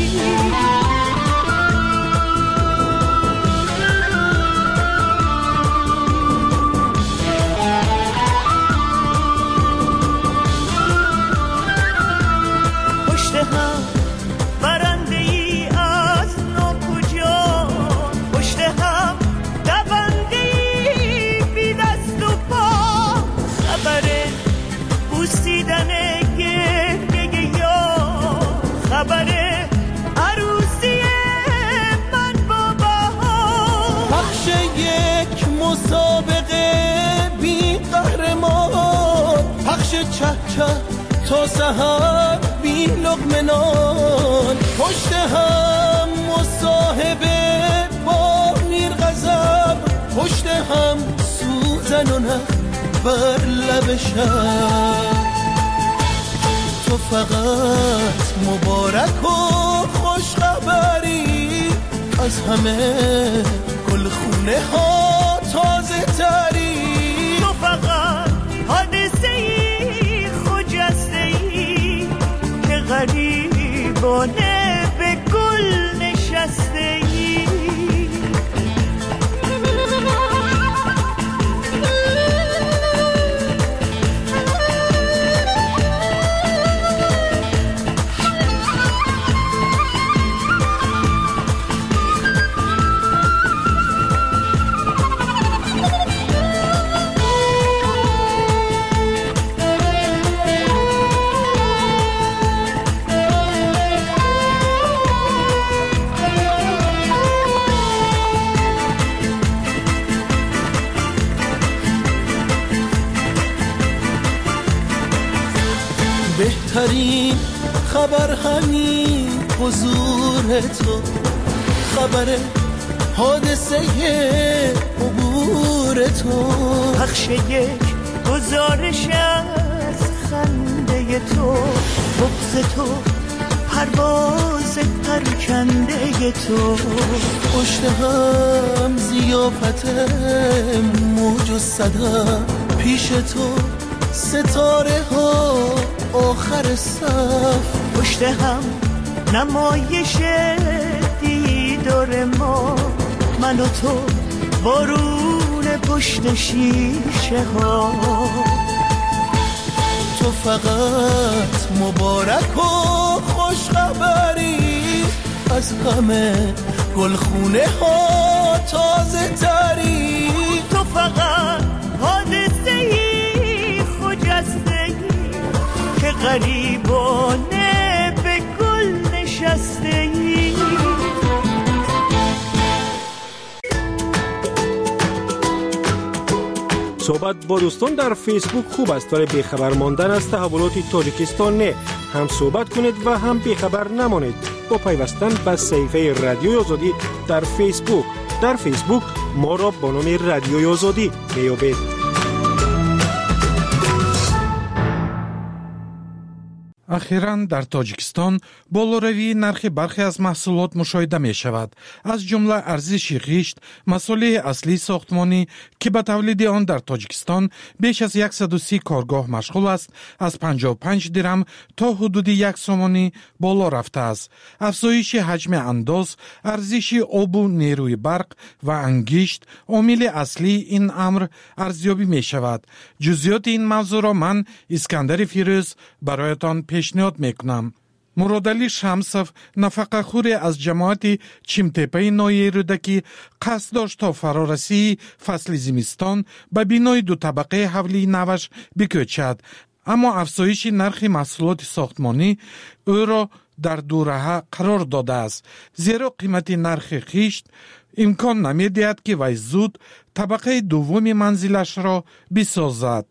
پشت هم برنده ای از ناکجا، پشت هم دونده ای بی دست و پا. خبر بوسیدن گریه یا خبر عروسی من با بها. پخش یک مسابقه بی قهرمان، پخش چه چه تا سحر بی لقمه نان. پشت هم مصاحبه با میر غضب، پشت هم سوزن و نخ بر لب شب. تو فقط مبارک و خوش خبری، از همه گلخونه ها تازه تری. تو فقط حادثه ای خجسته ای که غریبانه به گل نشسته ای. بهترین خبر همین حضور تو، خبر حادثه عبور تو. پخش یک گزارش از خنده تو، بغض تو پرواز پرکنده تو. پشت هم زیافت موج و صدا، پیش تو ستاره ها آخر صف. پشت هم نمایش دیدار ما، من و تو بارون پشت شیشه ها. تو فقط مبارک و خوش خبری، از همه گلخونه ها تازه تری. تو فقط حادثه ای خجسته ای که غریبانه به گل نشسته ای. صحبت با دوستان در فیسبوک خوب است، ولی بیخبر ماندن از تحولات تاجیکستان نه. هم صحبت کنید و هم بیخبر نمانید با پیوستن به صفحه رادیوی آزادی در فیسبوک. در فیسبوک ما را با نام رادیوی آزادی میابید. اخیراً در تاجیکستان بالوروی نرخ برخی از محصولات مشاهده می شود. از جمله ارزش غشت، مسئله اصلی ساختمانی که به تولید آن در تاجیکستان بیش از صد و سی کارگاه مشغول است، از پنجاه و پنج درم تا حدود یک سومانی بالا رفته است. افزایش حجم انداز، ارزش آب و نیروی برق و انگشت عامل اصلی این امر ارزیابی می شود. جزئیات این موضوع را من اسکندر فیروز برایتان پیشنهاد میکنم. مرادعلی شمسов نفقه خوری از جماعت چیمتپه ناحیه رودکی قصد داشت تا فرارسی فصل زمستان به بینای دو طبقه حولی نوش بکوچد، اما افزایش نرخ محصولات ساختمانی او را در دو راه قرار داده است، زیرا قیمت نرخ خشت امکان نمی‌دهد که وی زود طبقه دوم منزلش را بسازد.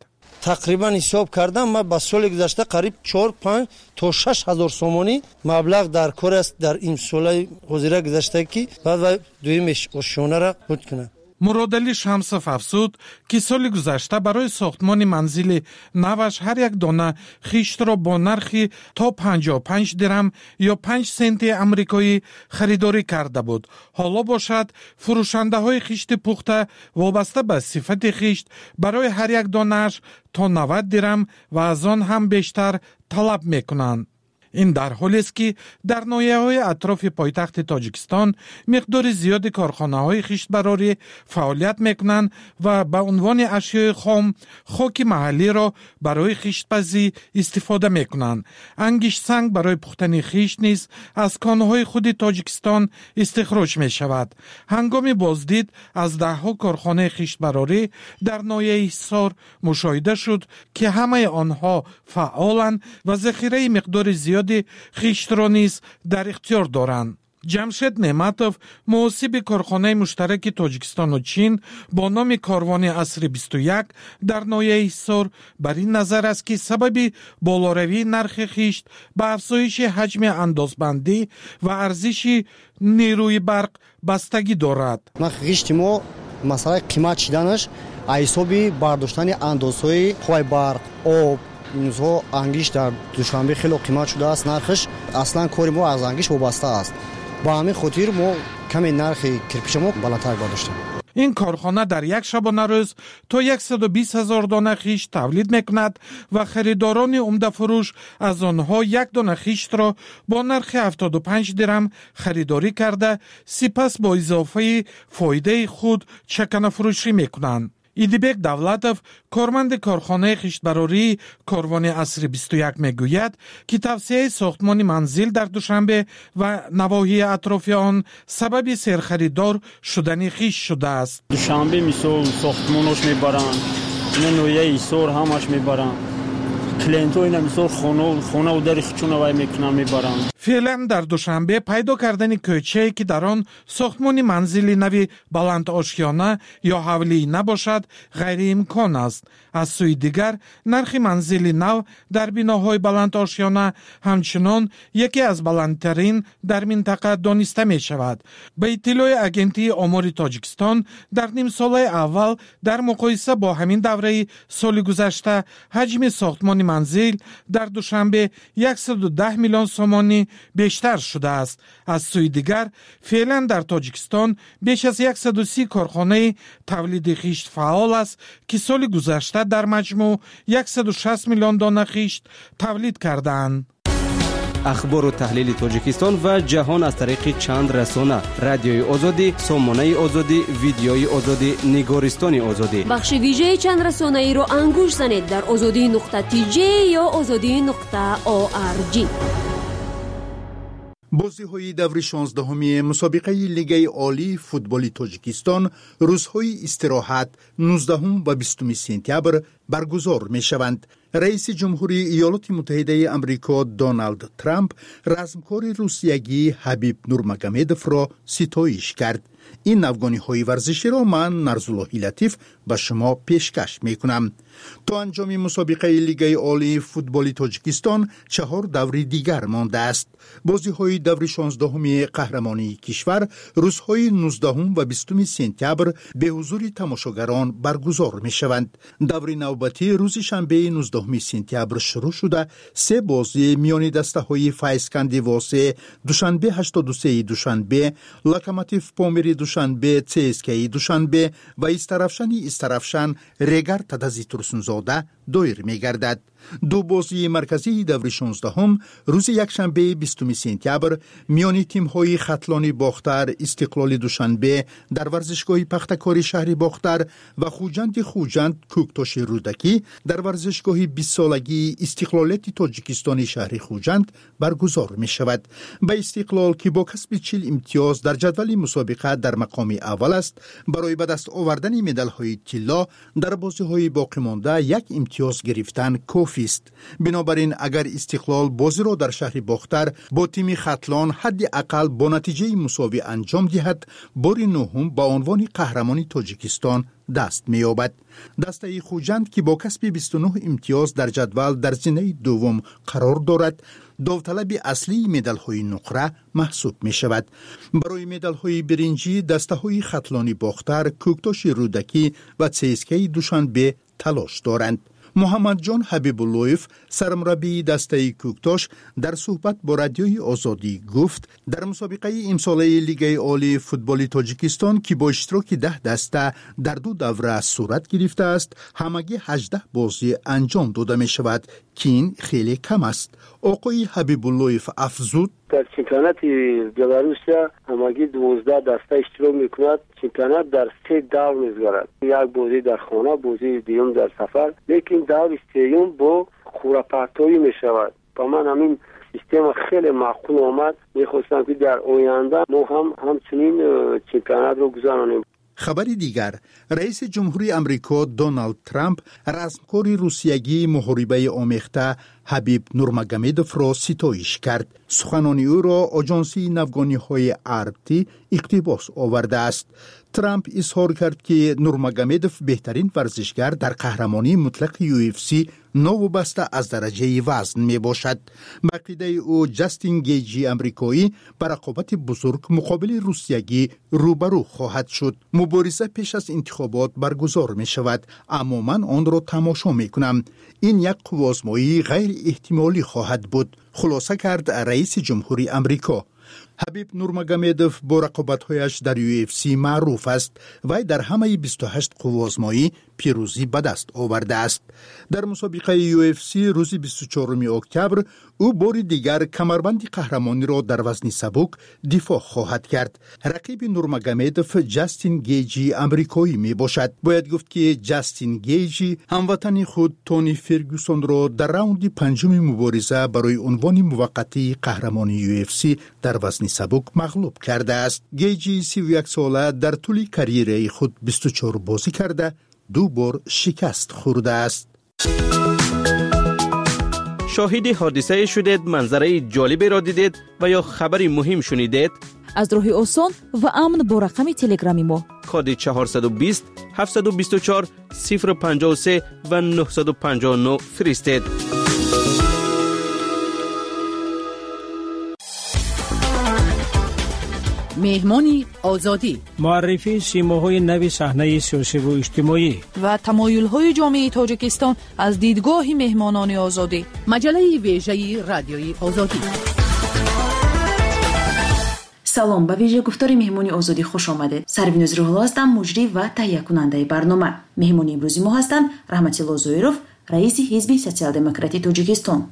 تقریبا حساب کردم من با سال گذشته قریب چهار پنج تا شش هزار سومانی مبلغ در کار است در این سال گذشته گذشته که بعد دویمش اشونه را بود کنه. муродали шамсов афзуд ки соли гузашта барои сохтмони манзили наваш ҳар як дона хиштро бо нархи то панҷоҳ и панҷ дирам ё панҷ сенти амрикоӣ харидорӣ карда буд. ҳоло бошад фурӯшандаҳои хишти пухта вобаста ба сифати хишт барои ҳар як донааш то навад дирам ва аз он ҳам бештар талаб мекунанд. ин дар ҳолест ки дар ноҳияҳои атрофи пойтахти тоҷикистон миқдори зиёди корхонаҳои хиштбарорӣ фаъолият мекунанд ва ба унвони ашёи хом хоки маҳаллиро барои хиштпазӣ истифода мекунанд. ангишсанг барои пухтани хишт низ аз конҳои худи тоҷикистон истихроҷ мешавад. ҳангоми боздид аз даҳҳо корхонаи хиштбарорӣ дар ноҳияи ҳисор мушоҳида шуд ки ҳамаи онҳо фаъоланд ва захираи миқдори зиёд хиштро низ дар ихтиёр доранд. ҷамшед неъматов муосиби корхонаи муштараки тоҷикистону чин бо номи корвони асри бисту як дар ноҳияи ҳисор бар ин назар аст ки сабаби болоравии нархи хишт ба афзоиши ҳаҷми андозбандӣ ва арзиши нерӯи барқ бастагӣ дорад. нархи хишти мо масъалаи қимат шиданаш аз ҳисоби бардоштани андозҳои ҳавои барқ, об, имрӯзҳо ангиш дар душанбе хеле қимат шудааст. нархиш аслан кори мо аз ангиш вобаста аст. ба ҳамин хотир мо каме нархи кирпича мо баландтар бардоштем. ин корхона дар як шабонарӯз то сад и бист ҳазор дона хишт тавлид мекунад ва харидорони умдафурӯш аз онҳо як дона хиштро бо нархи ҳафтоду панҷ дирам харидорӣ карда сипас бо изофаи фоидаи худ чаканафурӯшӣ мекунанд. идибек давлатов корманди корхонаи хиштбарории корвони асри бисту як мегӯяд ки тавсеяи сохтмони манзил дар душанбе ва навоҳии атрофи он сабаби серхаридор шудани хишт шудааст. душанбе мисол сохтмонош мебаранд, ина ноҳияи ҳисор ҳамаш мебаранд. клиентҳо ина мисол хонаву дари хичунавай мекунанд мебаранд. феълан дар душанбе пайдо кардани кӯчае ки дар он сохтмони манзили нави баландошёна ё ҳавлӣ набошад ғайриимкон аст. аз сӯи дигар нархи манзили нав дар биноҳои баландошёна ҳамчунон яке аз баландтарин дар минтақа дониста мешавад. ба иттилои агентии омори тоҷикистон дар нимсолаи аввал дар муқоиса бо ҳамин давраи соли гузашта ҳаҷми сохтмони манзил дар душанбе саду даҳ миллион сомонӣ бештар шудааст. аз сӯи дигар феълан дар тоҷикистон беш аз саду си корхонаи тавлиди хишт фаъол аст ки соли гузашта дар маҷмӯъ саду шаст миллион дона хишт тавлид кардаанд. ахбору таҳлили тоҷикистон ва ҷаҳон аз тариқи чанд расона: радиои озодӣ, сомонаи озодӣ, видеои озодӣ, нигористони озодӣ. бахши вижеи чанд расонаиро ангуш занед дар озодӣ нуқта ти ҷе ё озодӣ нуқта о ар ҷи. бозиҳои даври шонздаҳуми мусобиқаи лигаи олии футболи тоҷикистон рӯзҳои истироҳат нуздаҳум ва бистуми сентябр баргузор мешаванд. раиси ҷумҳурии иёлоти муттаҳидаи амрико Доналд Трамп размкори русиягӣ Ҳабиб Нурмагомедовро ситоиш кард. ин афғониҳои варзиширо ман Нарзуллоҳи Латиф ба шумо пешкаш мекунам. то анҷоми мусобиқаи лигаи олии футболи тоҷикистон чаҳор даври дигар мондааст. бозиҳои даври шонздаҳуми қаҳрамонии кишвар рӯзҳои нуздаҳум ва бистуми сентябр беҳузури тамошогарон баргузор мешаванд. даври навбатӣ рӯзи шанбеи нуздаҳуми сентябр шурӯъ шуда се бозӣ миёни дастаҳои Файзканди Восе, Душанбе ҳаштоду се Душанбе, Локомотив Помири Душанбе, ЦСКАи Душанбе ва Истарафшани Истарафшан Регар Тадази Турсунзода доир мегардад. ду бозии марказии даври шонздаҳум рӯзи якшанбеи бистуми сентябр миёни тимҳои Хатлони Бохтар, Истиқлоли Душанбе дар варзишгоҳи Пахтакори шаҳри Бохтар ва Хуҷанди Хуҷанд Кӯктоши Рӯдакӣ дар варзишгоҳи бистсолагии Истиқлолияти Тоҷикистони шаҳри Хуҷанд баргузор мешавад. ба Истиқлол ки бо касби чил имтиёз дар ҷадвали мусобиқа дар мақоми аввал аст, барои ба даст овардани медалҳои тилло дар бозиҳои боқимонда як имтиёз гирифтан коф کافی است. بنابراین اگر استقلال بازی را در شهر باختر با تیم ختلان حداقل با نتیجه مساوی انجام دهد، بار نهم با عنوان قهرمانی تاجیکستان دست می‌یابد. دسته خوجند که با کسب بیست و نه امتیاز در جدول در زینه دوم قرار دارد، داوطلب اصلی مدال‌های نقره محسوب می‌شود. برای مدال‌های برنجی دسته‌های ختلانی باختر، کوکتاش رودکی و سیسکی دوشنبه تلاش دارند. محمد جان حبیب اللهیف سرمربی دسته کوکتاش در صحبت با رادیوی آزادی گفت در مسابقه امساله لیگ عالی فوتبال تاجیکستان که با اشتراک ده دسته در دو دوره صورت گرفته است، همگی هجده بازی انجام داده می شود که این خیلی کم است. آقای حبیب اللهیف افزود در چمپیونات بلاروسیا همگی دوازده دسته اشتراک میکند. چمپیونات در سه دور میگذرد، یک بازی در خانه، بازی دیوم در سفر، لیکن دور سوم با خوراپرتایی میشود. با من همین سیستم خیلی معقول آمد. میخواستم که در آینده ما هم همچنین چمپیونات رو گذرانیم. خبر دیگر، رئیس جمهوری امریکا دونالد ترامپ رسمکار روسیگی محاربه آمیخته حبیب نورمگامدوف را ستایش کرد. سخنان او را آژانسی نوگانی‌های آرتی اقتباس آورده است. ترامپ اظهار کرد که نورمگامدوف بهترین ورزشگر در قهرمانی مطلق یو اف سی نوابسته از درجه وزن می باشد. عقیده او جاستین گیجی امریکایی بر رقابت بزرگ مقابل روسیگی روبرو خواهد شد. مبارزه پیش از انتخابات برگزار می شود، اما من آن را تماشا می کنم. این یک قوازمایی غیر احتمالی خواهد بود، خلاصه کرد رئیس جمهوری امریکا. حبیب نورمگامدوف با رقابت‌هایش در یو اف سی معروف است و در همه بیست و هشت قوازمایی پیروزی به دست آورده است. در مسابقه یو اف سی روز بیست و چهارم اکتبر او بار دیگر کمربند قهرمانی را در وزن سبک دفاع خواهد کرد. رقیب نورمگامدوف جاستین گیجی امریکایی می باشد. باید گفت که جاستین گیجی هموطن خود تونی فرگوسون را در راوند پنجم مبارزه برای عنوان موقتی قهرمانی یو اف سی در وزن سبک مغلوب کرده است. گیجی سی و یک ساله در طول کریره خود بیست و چهار بازی کرده، دو بار شکست خورده است. شاهد حادثه شدید، منظره جالبی را دیدید و یا خبری مهم شنیدید؟ از راه آسان و امن با رقم تلگرامی ما کد چهارصد و بیست هفتصد و بیست و چهار صفر پنجاه و سه و نهصد و پنجاه و نه فرستید. مهمانی آزادی، معرفی سیماهای نوی صحنه سیاسی و اجتماعی و تمایل‌های جامعه تاجیکستان از دیدگاه مهمانان آزادی. مجله ویژه رادیوی آزادی. سلام، به ویژه گفتار مهمانی آزادی خوش آمدید. سروینوز روح‌الله هستم، مجری و تهیه کننده برنامه. مهمانی امروزی ما هستند رحمتالله زویروف، رئیس حزب سوسیال دموکراتی تاجیکستان.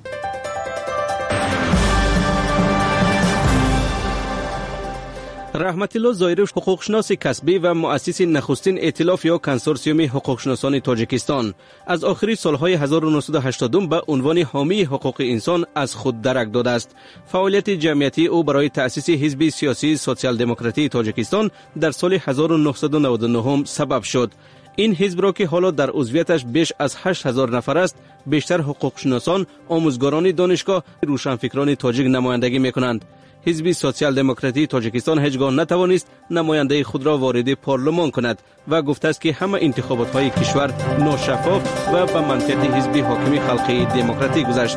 رحمت الله زایروف حقوقشناس کسبی و مؤسس نخستین ائتلاف یا کنسورسیوم حقوقشناسان تاجیکستان از آخری سالهای هزار و نهصد و هشتاد به عنوان حامی حقوق انسان از خود درک داده است. فعالیت جمعیتی او برای تأسیس حزب سیاسی سوسیال دموکراتی تاجیکستان در سال هزار و نهصد و نود و نه سبب شد. این حزب را که حالا در عضویتش بیش از هشت هزار نفر است، بیشتر حقوقشناسان، آموزگاران دانشگاه، روشنفکران تاجیک نمایندگی می‌کنند. حزب سوسیال دموکراتی تاجیکستان هیچگاه نتوانست نماینده خود را وارد پارلمان کند و گفته است که همه انتخابات های کشور ناشفاف و به منطق حزب حاکم خلقی دموکراتی گذشت.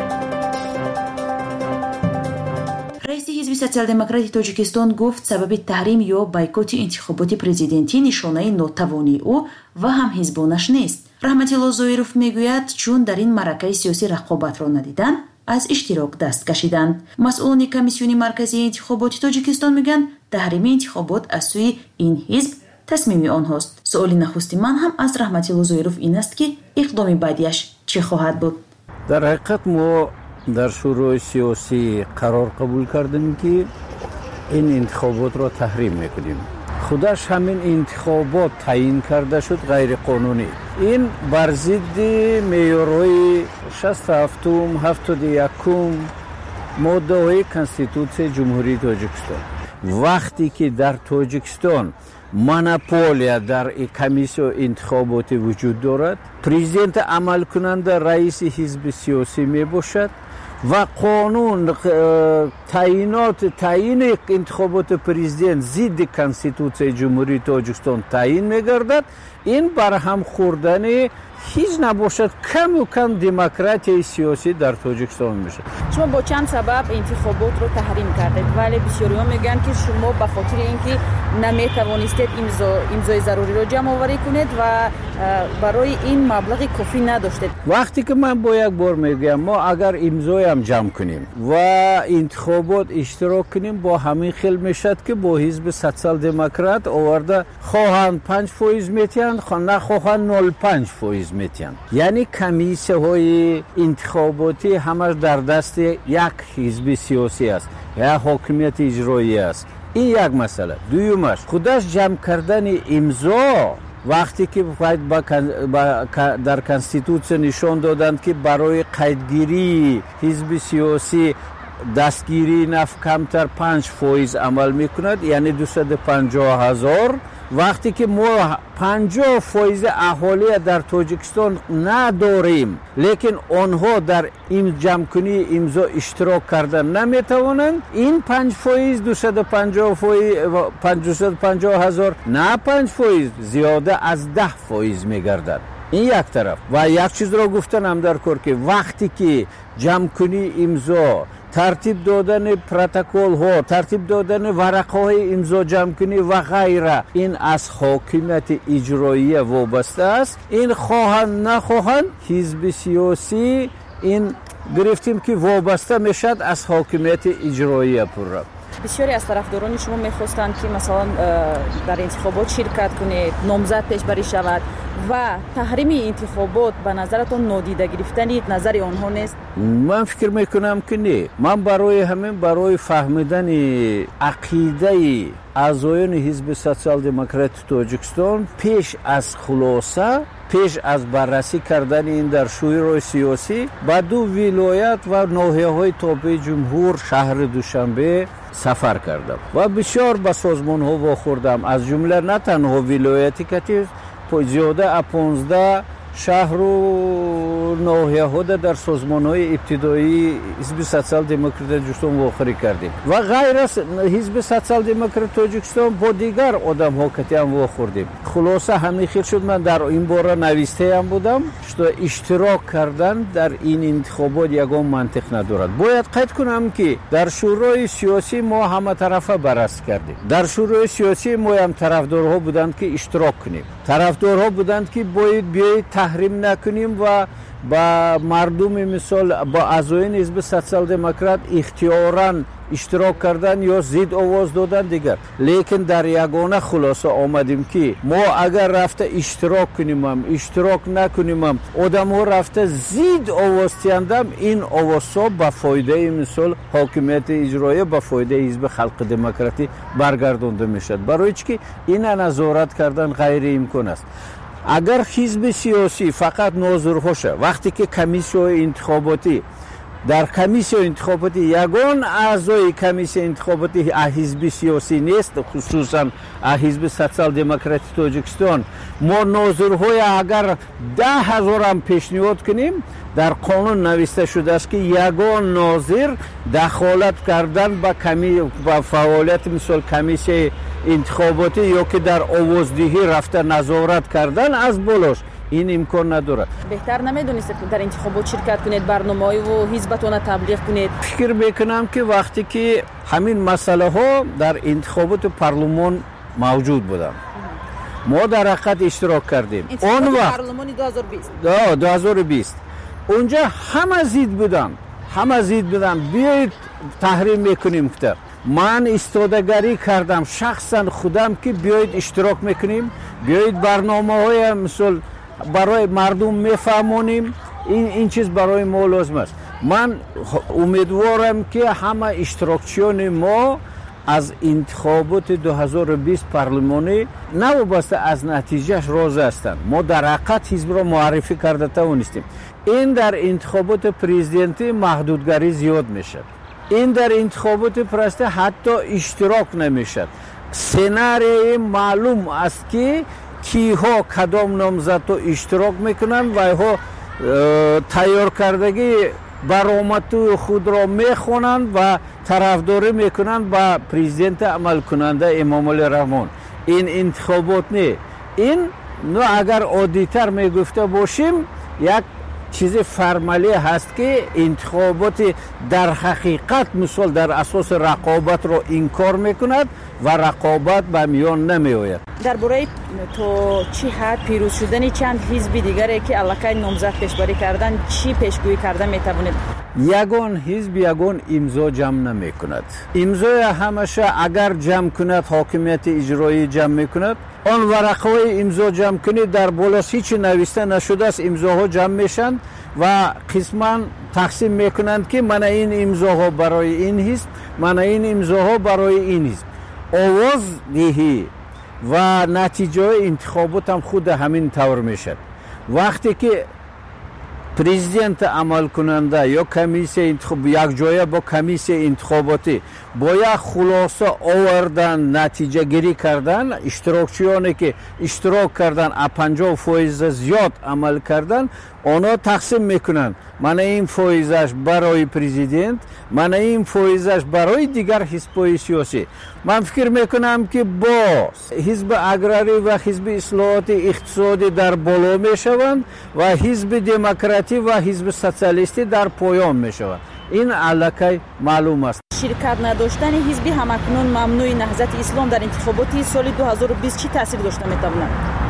رئیس حزب سوسیال دموکراتی تاجیکستان گفت سبب تحریم یا بایکوت انتخابات پرزیدنتی نشانه ناتوانی او و هم حزبانش نیست. رحمتالله زویروف میگوید چون در این معرکه سیاسی رقابت را ندیدند، از اشتراک دست کشیدند. مسئولان کمیسیون مرکزی انتخابات تاجیکستان میگن تحریم انتخابات از سوی این حزب تصمیم آنهاست. سؤال نخستی من هم از رحمتالله زویروف این است که اقدام بعدیش چه خواهد بود؟ در حقیقت ما در شورای سیاسی قرار قبول کردیم که این انتخابات را تحریم میکنیم. خودش همین انتخابات تعیین کرده شد غیر قانونی. این بر ضد معیارهای شصت و هفت هفتاد و یک ماده های کنستیتوسیون جمهوری تاجیکستان. وقتی که در تاجیکستان монополия дар комиссияи интихоботӣ вуҷуд дорад. Президент амалкунанда раиси ҳизби сиёсӣ мебошад ва қонун таъинот таъини интихоботи президент зидди конститутсияи ҷумҳурии Тоҷикистон таъин мегардад. ин барҳам хӯрдани ҳиз набошад каму кам демократияи сиёсӣ дар Тоҷикистон мешавад. шумо бо чанд сабаб интихоботро таҳрим кардед, вале бисёриҳо мегӯянд ки шумо ба хотири ин ки наметавонистед имзо имзои заруриро ҷамъоварӣ кунед ва барои ин маблағи кофӣ надоштед. вақте ки ман бо як бор мегӯям, мо агар имзоям ҷамъ кунем ва интихобот иштирок кунем, бо ҳамин хел мешад ки бо ҳизби социал-демократ оварда хоҳанд панҷ фоиз метиҳанд, нахоҳанд нол панҷ фоиз метиҳанд. яъне комиссияҳои интихоботӣ ҳамаш дар дасти як ҳизби сиёсӣ аст, як ҳокимияти иҷроӣ аст. ин як масъала. дуюмаш, худаш ҷамъ кардани имзо вақте ки дар конститутсия нишон доданд ки барои қайдгирии ҳизби сиёсӣ дастгирии нафт камтар панҷ фоиз амал мекунад, яъне дусаду панҷоҳ ҳазор. вақте ки мо панҷоҳ фоизи аҳолия дар Тоҷикистон надорем, лекин онҳо дар ин ҷамъкунии имзо иштирок кардан наметавонанд, ин панҷ фоиз дусаду панҷоҳ ҳазор на панҷ фоиз зиёда аз даҳ фоиз мегардад. ин як тараф. ва як чизро гуфтанам дар кор ки вақте ки ҷамъкунии имзо, тартиб додани протоколҳо, тартиб додани варақҳои имзо ҷамъкунӣ ва ғайра, ин аз ҳокимияти иҷроия вобаста аст. ин хоҳанд нахоҳанд ҳизби сиёсӣ ин гирифтем ки вобаста мешавад аз ҳокимияти иҷроия пурра. бисёре аз тарафдорони шумо мехостанд ки масалан дар интихобот ширкат кунед, номзад пешбарӣ шавад ва таҳрими интихобот ба назаратон нодида гирифтани назари онҳо нест? ман фикр мекунам ки не. ман барои ҳамин барои фаҳмидани ақидаи аъзоёни ҳизби социал-демократи Тоҷикистон пеш аз хулоса, пеш аз баррасӣ кардани ин дар шӯрои сиёсӣ ба ду вилоят ва ноҳияҳои тобеи ҷумҳур шаҳри Душанбе сафар кардам ва бисёр ба созмонҳо вохӯрдам, аз ҷумла на танҳо вилояти Катив, зиёда аз понздаҳ шаҳру ноҳияҳода дар созмонҳои ибтидоии ҳизби социал-демократи Тоҷикистон вохӯрӣ кардем ва ғайр аз ҳизби социал-демократи Тоҷикистон бо дигар одамҳо катиам вохӯрдем. хулоса ҳамин хел шуд. ман дар ин бора навистаам будам, што иштирок кардан дар ин интихобот ягон мантиқ надорад. бояд қайд кунам ки дар шӯрои сиёсӣ мо ҳаматарафа баррасӣ кардем. дар шӯрои сиёсӣ моям тарафдорҳо буданд ки иштирок кунем, тарафдорҳо буданд ки бояд биёед таҳрим накунем ва ба мардуми мисол ба аъзоёни ҳизби социал-демократ ихтиёран иштирок кардан ё зид овоз додан дигар. лекин дар ягона хулоса омадем ки мо агар рафта иштирок кунемам, иштирок накунемам, одамҳо рафта зид овоз тиҳандам, ин овозҳо ба фоидаи мисол ҳокимияти иҷроия, ба фоидаи ҳизби халқи демократӣ баргардонда мешавад. барои чӣ ки ина назорат кардан ғайриимкон аст. агар ҳизби сиёсӣ фақат нозирҳоша, вақте ки комиссияи интихоботӣ дар комиссияи интихоботӣ ягон аъзои комиссияи интихоботӣ аз ҳизби сиёсӣ нест, хусусан аз ҳизби социал-демократи Тоҷикистон, мо нозирҳоя агар даҳ ҳазорам пешниҳод кунем, дар қонун нависта шудааст ки ягон нозир дахолат кардан ба ба фаъолияти мисол комиссияи интихоботӣ ё ки дар овоздиҳӣ рафта назорат кардан аз болош ин имкон надорад. беҳтар намедонистед дар интихобот ширкат кунед, барномаҳои ҳизбатона таблиғ кунед? фикр мекунам ки вақте ки ҳамин масъалаҳо дар интихоботи парлумон мавҷуд буданд, мо дар ҳақиқат иштирок кардем. он вақт парлумони ду ҳазору бист ду ҳазору бист унҷа ҳама зид буданд, ҳама зид буданд, биёед таҳрим мекунем гуфта. ман истодагарӣ кардам шахсан худам ки биёед иштирок мекунем, биёед барномаҳоя мисол барои мардум мефаҳмонем, ин ин чиз барои мо лозим аст. ман умедворам ки ҳама иштирокчиёни мо аз интихоботи ду ҳазору бист парлумонӣ навобаста аз натиҷааш розӣ ҳастанд. мо дар ҳақиқат ҳизбро муаррифӣ карда тавонистем. ин дар интихоботи президентӣ маҳдудгарӣ зиёд мешавад. ин дар интихоботи президентӣ ҳатто иштирок намешавад. сценарий маълум аст ки киҳо кадом номзадро иштирок мекунанд ва ҳо тайёркардагии баромади худро мехонанд ва тарафдорӣ мекунанд ба президенти амалкунанда Эмомалӣ Раҳмон. ин интихобот не, ин ну агар оддитар мегуфта бошим як чизи формалӣ ҳаст ки интихоботи дар ҳақиқат мисол дар асоси рақобатро инкор мекунад ва рақобат ба миён намеояд. дар бораи то чӣ ҳад пирӯз шудани чанд ҳизби дигаре ки аллакай номзад пешбарӣ кардан чӣ пешгӯӣ карда метавонед? ягон ҳизб ягон имзо ҷамъ намекунад. имзоя ҳамаша агар ҷамъ кунад ҳокимияти иҷроӣ ҷамъ мекунад, он варақаҳои имзо ҷамъкунӣ дар болас ҳичи нависта нашудааст, имзоҳо ҷамъ мешанд ва қисман тақсим мекунанд ки мана ин имзоҳо барои ин ҳизб, мана ин имзоҳо барои ин ҳизб. овоз диҳӣ ва натиҷаҳои интихобот ҳам худ ҳамин тавр мешад. вақте ки президент амалкунанда ё комиссия интихоб якҷоя бо комиссия интихоботӣ бо як хулоса овардан натиҷагирӣ кардан, иштирокчиёне ки иштирок кардан а панҷоҳ фоиза зиёд амал кардан, онҳо тақсим мекунанд. мана ин фоизаш барои президент, мана ин фоизаш барои дигар ҳизбҳои сиёсӣ. ман фикр мекунам ки бо ҳизби аграрӣ ва ҳизби ислоҳоти иқтисодӣ дар боло мешаванд ва ҳизби демократӣ ва ҳизби социалистӣ дар поён мешаванд. ин аллакай маълум аст. ширкат надоштани ҳизби ҳамакнун мамнӯи наҳзати ислом дар интихоботи соли дуҳазору бист чӣ таъсир дошта метавонад?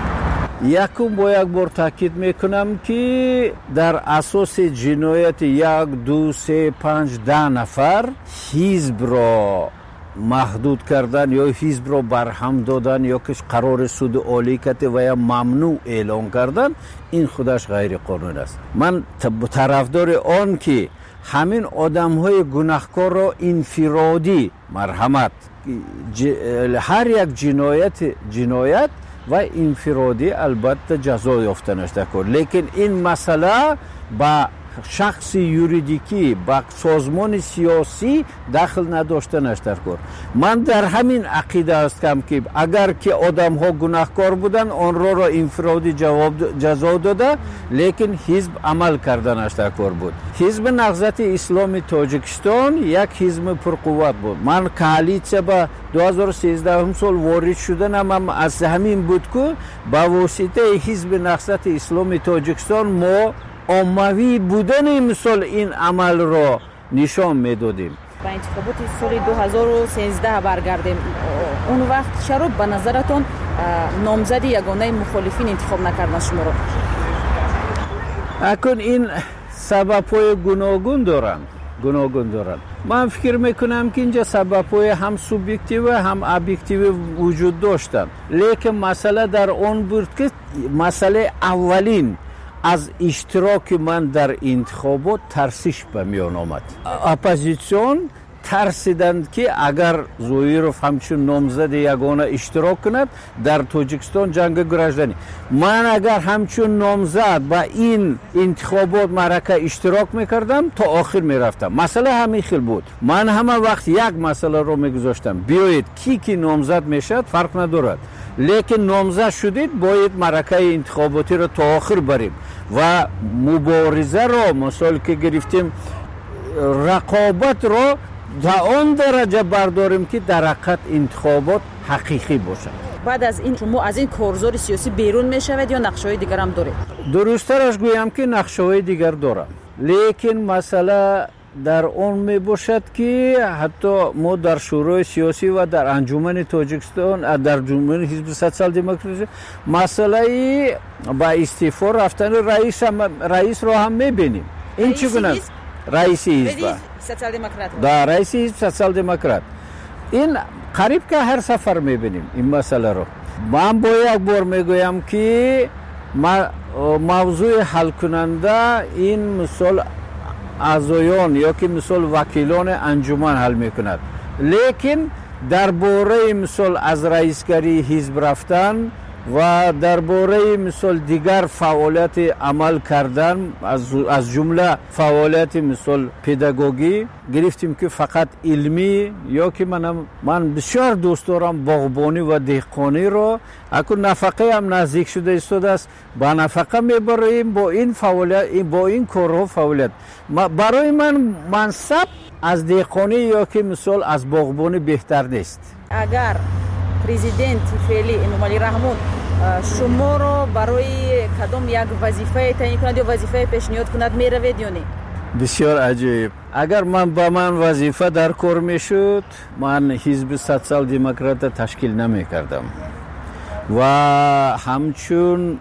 якум бо як бор таъкид мекунам ки дар асоси ҷинояти як ду се панҷ да нафар ҳизбро маҳдуд кардан ё ҳизбро барҳам додан ё ки қарори суди олӣ карди ва я мамнӯъ эълон кардан, ин худаш ғайриқонунӣ аст. ман тарафдори он ки ҳамин одамҳои гунаҳкорро инфиродӣ марҳамат, ҳар як ҷиноят ҷиноят ва инфиродӣ албатта ҷазо ёфтанаш дакор. лекин ин масъала ба шахси юридикӣ, ба созмони сиёсӣ дахл надоштанаш даркор. ман дар ҳамин ақида ҳастам ки агар ки одамҳо гунаҳкор буданд, онҳоро инфиродӣ ҷазо дода, лекин ҳизб амал карданаш даркор буд. ҳизби наҳзати исломи Тоҷикистон як ҳизби пурқувват буд. ман коалитсия ба дуҳазору сенздаҳум сол ворид шуданам аз ҳамин буд ки ба воситаи ҳизби наҳзати исломи Тоҷикистон мо оммавӣ будани мисол ин амалро нишон медодем. ба интихоботи соли дуҳазору сенздаҳ баргардем. он вақт чаро ба назаратон номзади ягонаи мухолифин интихоб накардан шуморо? акун ин сабабҳои гуногун доранд. гуногун доранд. ман фикр мекунам ки инҷа сабабҳои ҳам субъективӣ ҳам объективӣ вуҷуд доштанд. лекин масъала дар он буд ки масъалаи аввалин аз иштироки ман дар интихобот тарсиш ба миён омад. оппозитсион тарсиданд ки агар Зоиров ҳамчун номзади ягона иштирок кунад дар Тоҷикистон ҷанги гражданӣ, ман агар ҳамчун номзад ба ин интихобот маърака иштирок мекардам, то охир мерафтам. масъала ҳамин хел буд. ман ҳама вақт як масъаларо мегузоштам, биёед ки ки номзад мешавад фарқ надорад, лекин номзад шудед бояд маъракаи интихоботиро то охир барем ва муборизаро мисол ки гирифтем, рақобатро да он дараҷа бардорем ки дар ҳақиқат интихобот ҳақиқӣ бошад. баъд аз ин шумо аз ин корзори сиёсӣ берун мешавед ё нақшаҳои дигарам доред? дурусттараш гӯям ки нақшаҳои дигар дорам, лекин масъала дар он мебошад ки ҳатто мо дар шӯрои сиёсӣ ва дар анҷумани Тоҷикистон, дар анҷумани ҳизби социал-демократӣ масъалаи ба истеъфо рафтани раисро ҳам мебинем. ин чӣ гуна раиси ҳизба да раиси ҳизб социал-демократ, ин қариб ки ҳар сафар мебинем ин масъаларо. ман бо як бор мегӯям ки мавзӯи ҳалкунанда ин мисол аъзоён ё ки мисол вакилони анҷуман ҳал мекунад, лекин дар бораи мисол аз раисгарии ҳизб рафтан و درباره مثال دیگر فعالیت عمل کردن از از جمله فعالیت مثال پداگوژی گرفتیم که فقط علمی یا که من من بسیار دوست دارم باغبانی و دهقانی رو اكو نفقه هم نزدیک شده ایستاده است با نفقه میبریم با این فعالیت با این کارها فعالیت برای من منصب از دهقانی یا که مثال از باغبانی بهتر نیست. اگر پرزیدنت فعلی انومالی رحمون شما رو برای کدام یک وظیفه تعیین کند یا وظیفه پیشنهاد کند میروید یا نه؟ بسیار عجیب. اگر من با من وظیفه در کار میشد من حزب سوسیال دموکرات تشکیل نمی کردم و همچون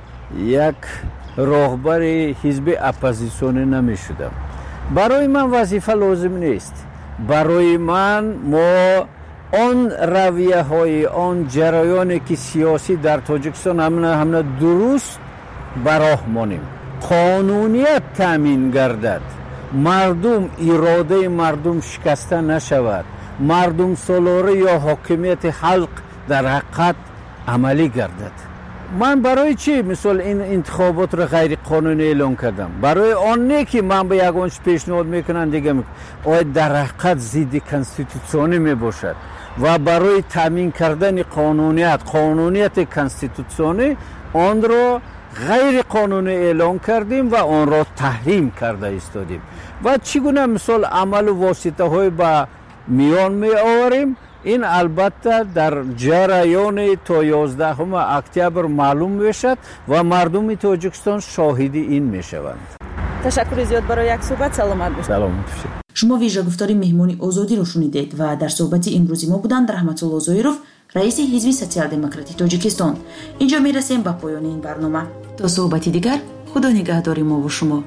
یک راهبر حزب اپوزیسیونی نمی شدم. برای من وظیفه لازم نیست. برای من ما آن رویه های آن جریانی که سیاسی در تاجیکستان همه همه درست براه مانیم قانونیت تامین گردد مردم اراده مردم شکسته نشود مردم سالاره یا حاکمیت خلق در حقیقت عملی گردد. من برای چی مثل این انتخابات را غیر قانونی اعلام کردم؟ برای آن نه که من به یگانش پیشنهاد میکنم دیگه آیا در حقیقت ضد کنستیتوسیونی میباشد و برای تامین کردن قانونیت قانونیت کنستیتوسیونی آن را غیر قانونی اعلام کردیم و آن را تحریم کرده ایستادیم و چگونه مثال عمل و واسطه های با میان می آوریم. این البته در جریان تا یازدهم اکتبر معلوم میشد و مردم تاجیکستان شاهد این میشوند. تشکر زیاد برای یک صحبت. سلامت باشید. سلامت باشید. شما ویژه گفتاری مهمانی آزادی رو شنیدید و در صحبت امروزی ما بودند رحمت الله زویروف رئیس حزب سوسیال دموکراتی تاجیکستان. اینجا میرسیم به پایان این برنامه. تا صحبتی دیگر خدا نگهدار ما و شما.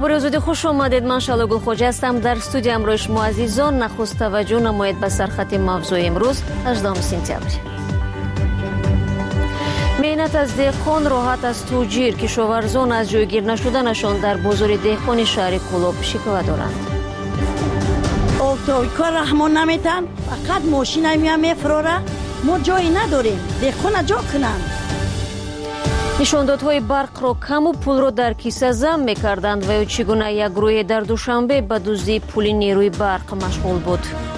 اخبار آزادی خوش آمدید. من شالا گلخوجه هستم. در استودیو امروز شما عزیزان نخست توجه نمایید به سرخط موضوع امروز هجدهم سپتامبر. مهنت از دهقان راحت از توجیر، کشاورزان از جایگیر نشدنشان در بازار دهقانی شهر کلوب شکایت دارند. اوتوی کار رحمان نمیتن، فقط ماشین میام میفروره، ما جایی نداریم، دهقان جا کنن. نشاندادهای برق را کم و پول را در کیسه ضم میکردند و چگونه یک گروه در دوشنبه به دزدی پول نیروی برق مشغول بود.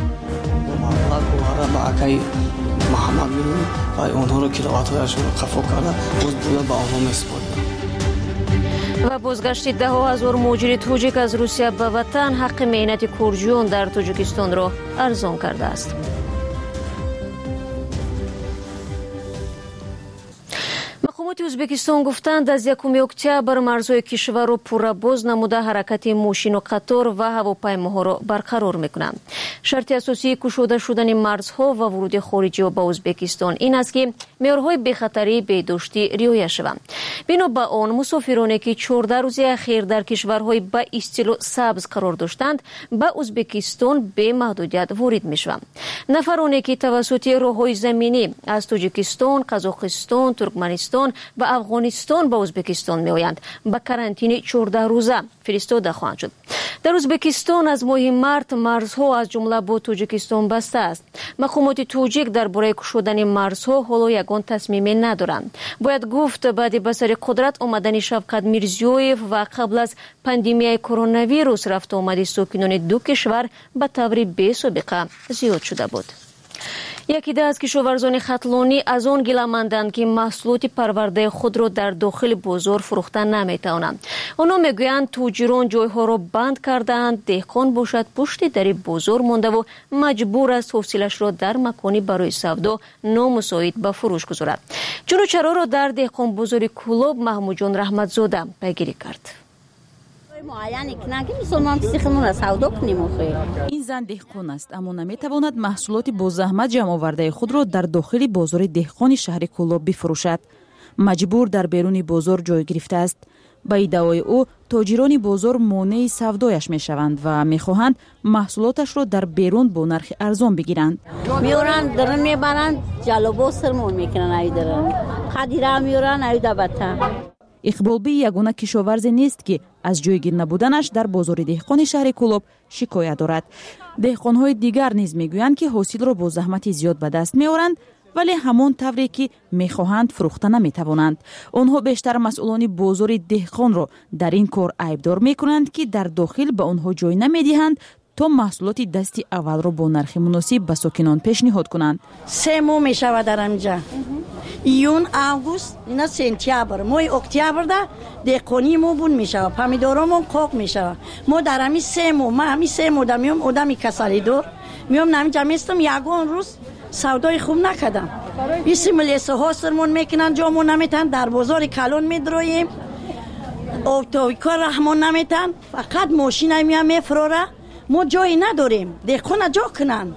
محمد می‌بینیم و اونها رو کراوات‌هایشون رو خفا کرده باز پول به آنها می‌سپارده. و بازگشت ده هزار مهاجر تاجیک از روسیه به وطن حق مهنت کورجیان در تاجیکستان را ارزان کرده است. مقامات ازبکستان گفتند از یکم اکتبر مرزهای کشور را پورا باز نموده حرکت ماشین و قطار و هواپیماها را برقرار میکنند. شرط اساسی گشوده شدن مرزها و ورود خارجی به ازبکستان این است که معیارهای بخطری بهداشتی رعایت شود. بنا به آن مسافرانی که چهارده روز اخیر در کشورهای با اصطلاح سبز قرار داشتند به ازبکستان به محدودیت وارد میشوند. نفرانی که توسط راههای زمینی از تاجیکستان، قزاقستان، ترکمنستان و افغانستان به ازبکستان میآیند به کرانتین چهارده روزه فرستاده خواهند شد. در ازبکستان از ماه مارت مرزها از جمله با تاجیکستان بسته است. مقامات تاجیک درباره گشودن مرزها حالا یگان تصمیمی ندارند. باید گفت بعد به سر قدرت آمدن شفقت میرزیویف و قبل از پاندمی کرونا ویروس رفت آمد ساکنان دو کشور به طور بی سابقه زیاد شده بود. یکی عده از کشاورزان خطلانی از آن گله‌مندند که محصولات پرورده خود را در داخل بازار فروختن نمی‌توانند. آنها میگویند تاجران جایها را بند کردند، دهقان باشد پشت در بازار مانده و مجبور است حاصلش را در مکانی برای سودا نامساعد به فروش گذارد. چون و چرا را در دهقان بازار کلوب محمود جان رحمتزاده پیگیری کرد. این زن دهقان است اما نمیتواند محصولات با زحمت جمع آورده خود را در داخل بازار دهقان شهر کلوب بفروشد. مجبور در بیرون بازار جای گرفته است. با ادعای او تاجران بازار مانع سودایش میشوند و میخواهند محصولاتش را در بیرون با نرخ ارزان بگیرند. میورن درن میبرند جلو سرمون میکنن ای درن خدیره میورن ای دبته. اقبالبی یگانه کشاورز نیست که از جایگیر نبودنش در بازار دهقان شهر کلوب شکایت دارد. دهقان‌های دیگر نیز میگویند که حاصل را با زحمت زیاد به دست میآورند ولی همان طوری که میخواهند فروخته نمیتوانند. آنها بیشتر مسئولان بازار دهقان را در این کار عیبدار میکنند که در داخل به آنها جای نمیدهند تا محصولات دستی اول را با نرخ مناسب به ساکنان پیشنهاد کنند. سه ماه میشود در اینجا. ایون، آگوست، اینا سپتامبر، ماه اکتبر ده دهقانی ما بون میشود. پمیدارمون قاق میشود. ما در همین سه ماه، ما همین سه ماه میام آدمی کسالی دور میام نمیجا میستم یگان روز سودای خوب نکردم. بیست ملیسه ها سرمون میکنن جامون نمیتن در بازار کلون میدرویم. اوتوی کار رحمان نمیتن فقط ماشین میام میفروره. ما جایی نداریم دهقان جا کنن.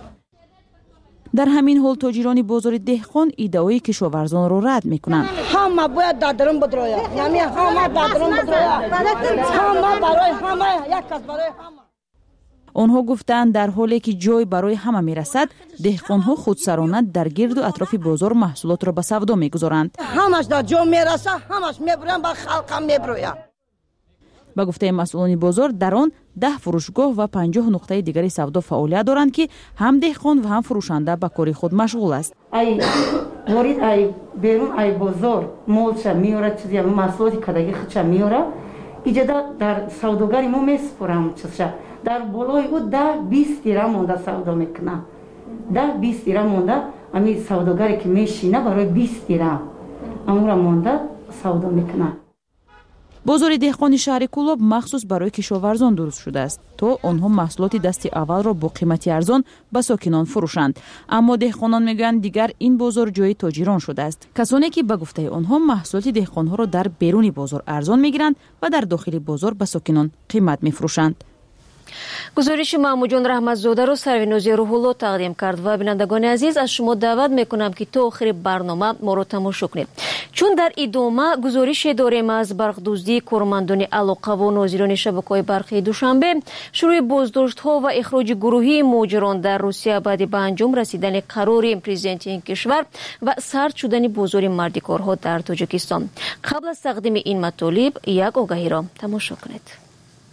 در همین حال تاجران بازار دهقان ادعای کشاورزان را رد میکنند. همه باید دادرم بدرویا، یعنی همه دادرم بدرویا، همه برای همه یک کس برای همه. آنها گفتند در حالی که جای برای همه میرسد دهقانها خودسرانه در گرد و اطراف بازار محصولات را به سودا میگذارند. همش در جا میرسه همش میبرن به خلقم میبرویا. با گفته مسئولان بازار در آن ده فروشگاه و پنجاه نقطه دیگری سودا فعالیت دارند که هم دهقان و هم فروشنده به کار خود مشغول است. ای وارد ای بیرون ای بازار مولش میاره چیزی محصولات کدایی خودش میاره ایجادا در سوداگری ما میسپرم چیزش در بالای او ده بیست تیره مونده سودا میکنه. ده بیست تیره مونده امی سوداگری که میشینه برای بیست تیره امور مونده سودا میکنه. بازار دهقان شهر کلوب مخصوص برای کشاورزان درست شده است تا آنها محصولات دستی اول را با قیمت ارزان به ساکنان فروشند. اما دهقانان میگویند دیگر این بازار جای تاجران شده است. کسانی که به گفته آنها محصولات دهقانها را در بیرون بازار ارزان میگیرند و در داخل بازار به ساکنان قیمت میفروشند. گزارش محمود جان رحمتزاده رو سروینوزی روح‌الله تقدیم کرد و بینندگان عزیز از شما دعوت میکنم که تا آخر برنامه ما رو تماشا کنید، چون در ادامه گزارش داریم از برق دزدی کارمندان علاقه و ناظران شبکه‌های برقی دوشنبه، شروع بازداشت‌ها و اخراج گروهی مهاجران در روسیه بعد به انجام رسیدن قرار پرزیدنت این کشور و سرد شدن بازار مردکارها در تاجیکستان. قبل از تقدیم این مطالب یک آگهی را تماشا کنید.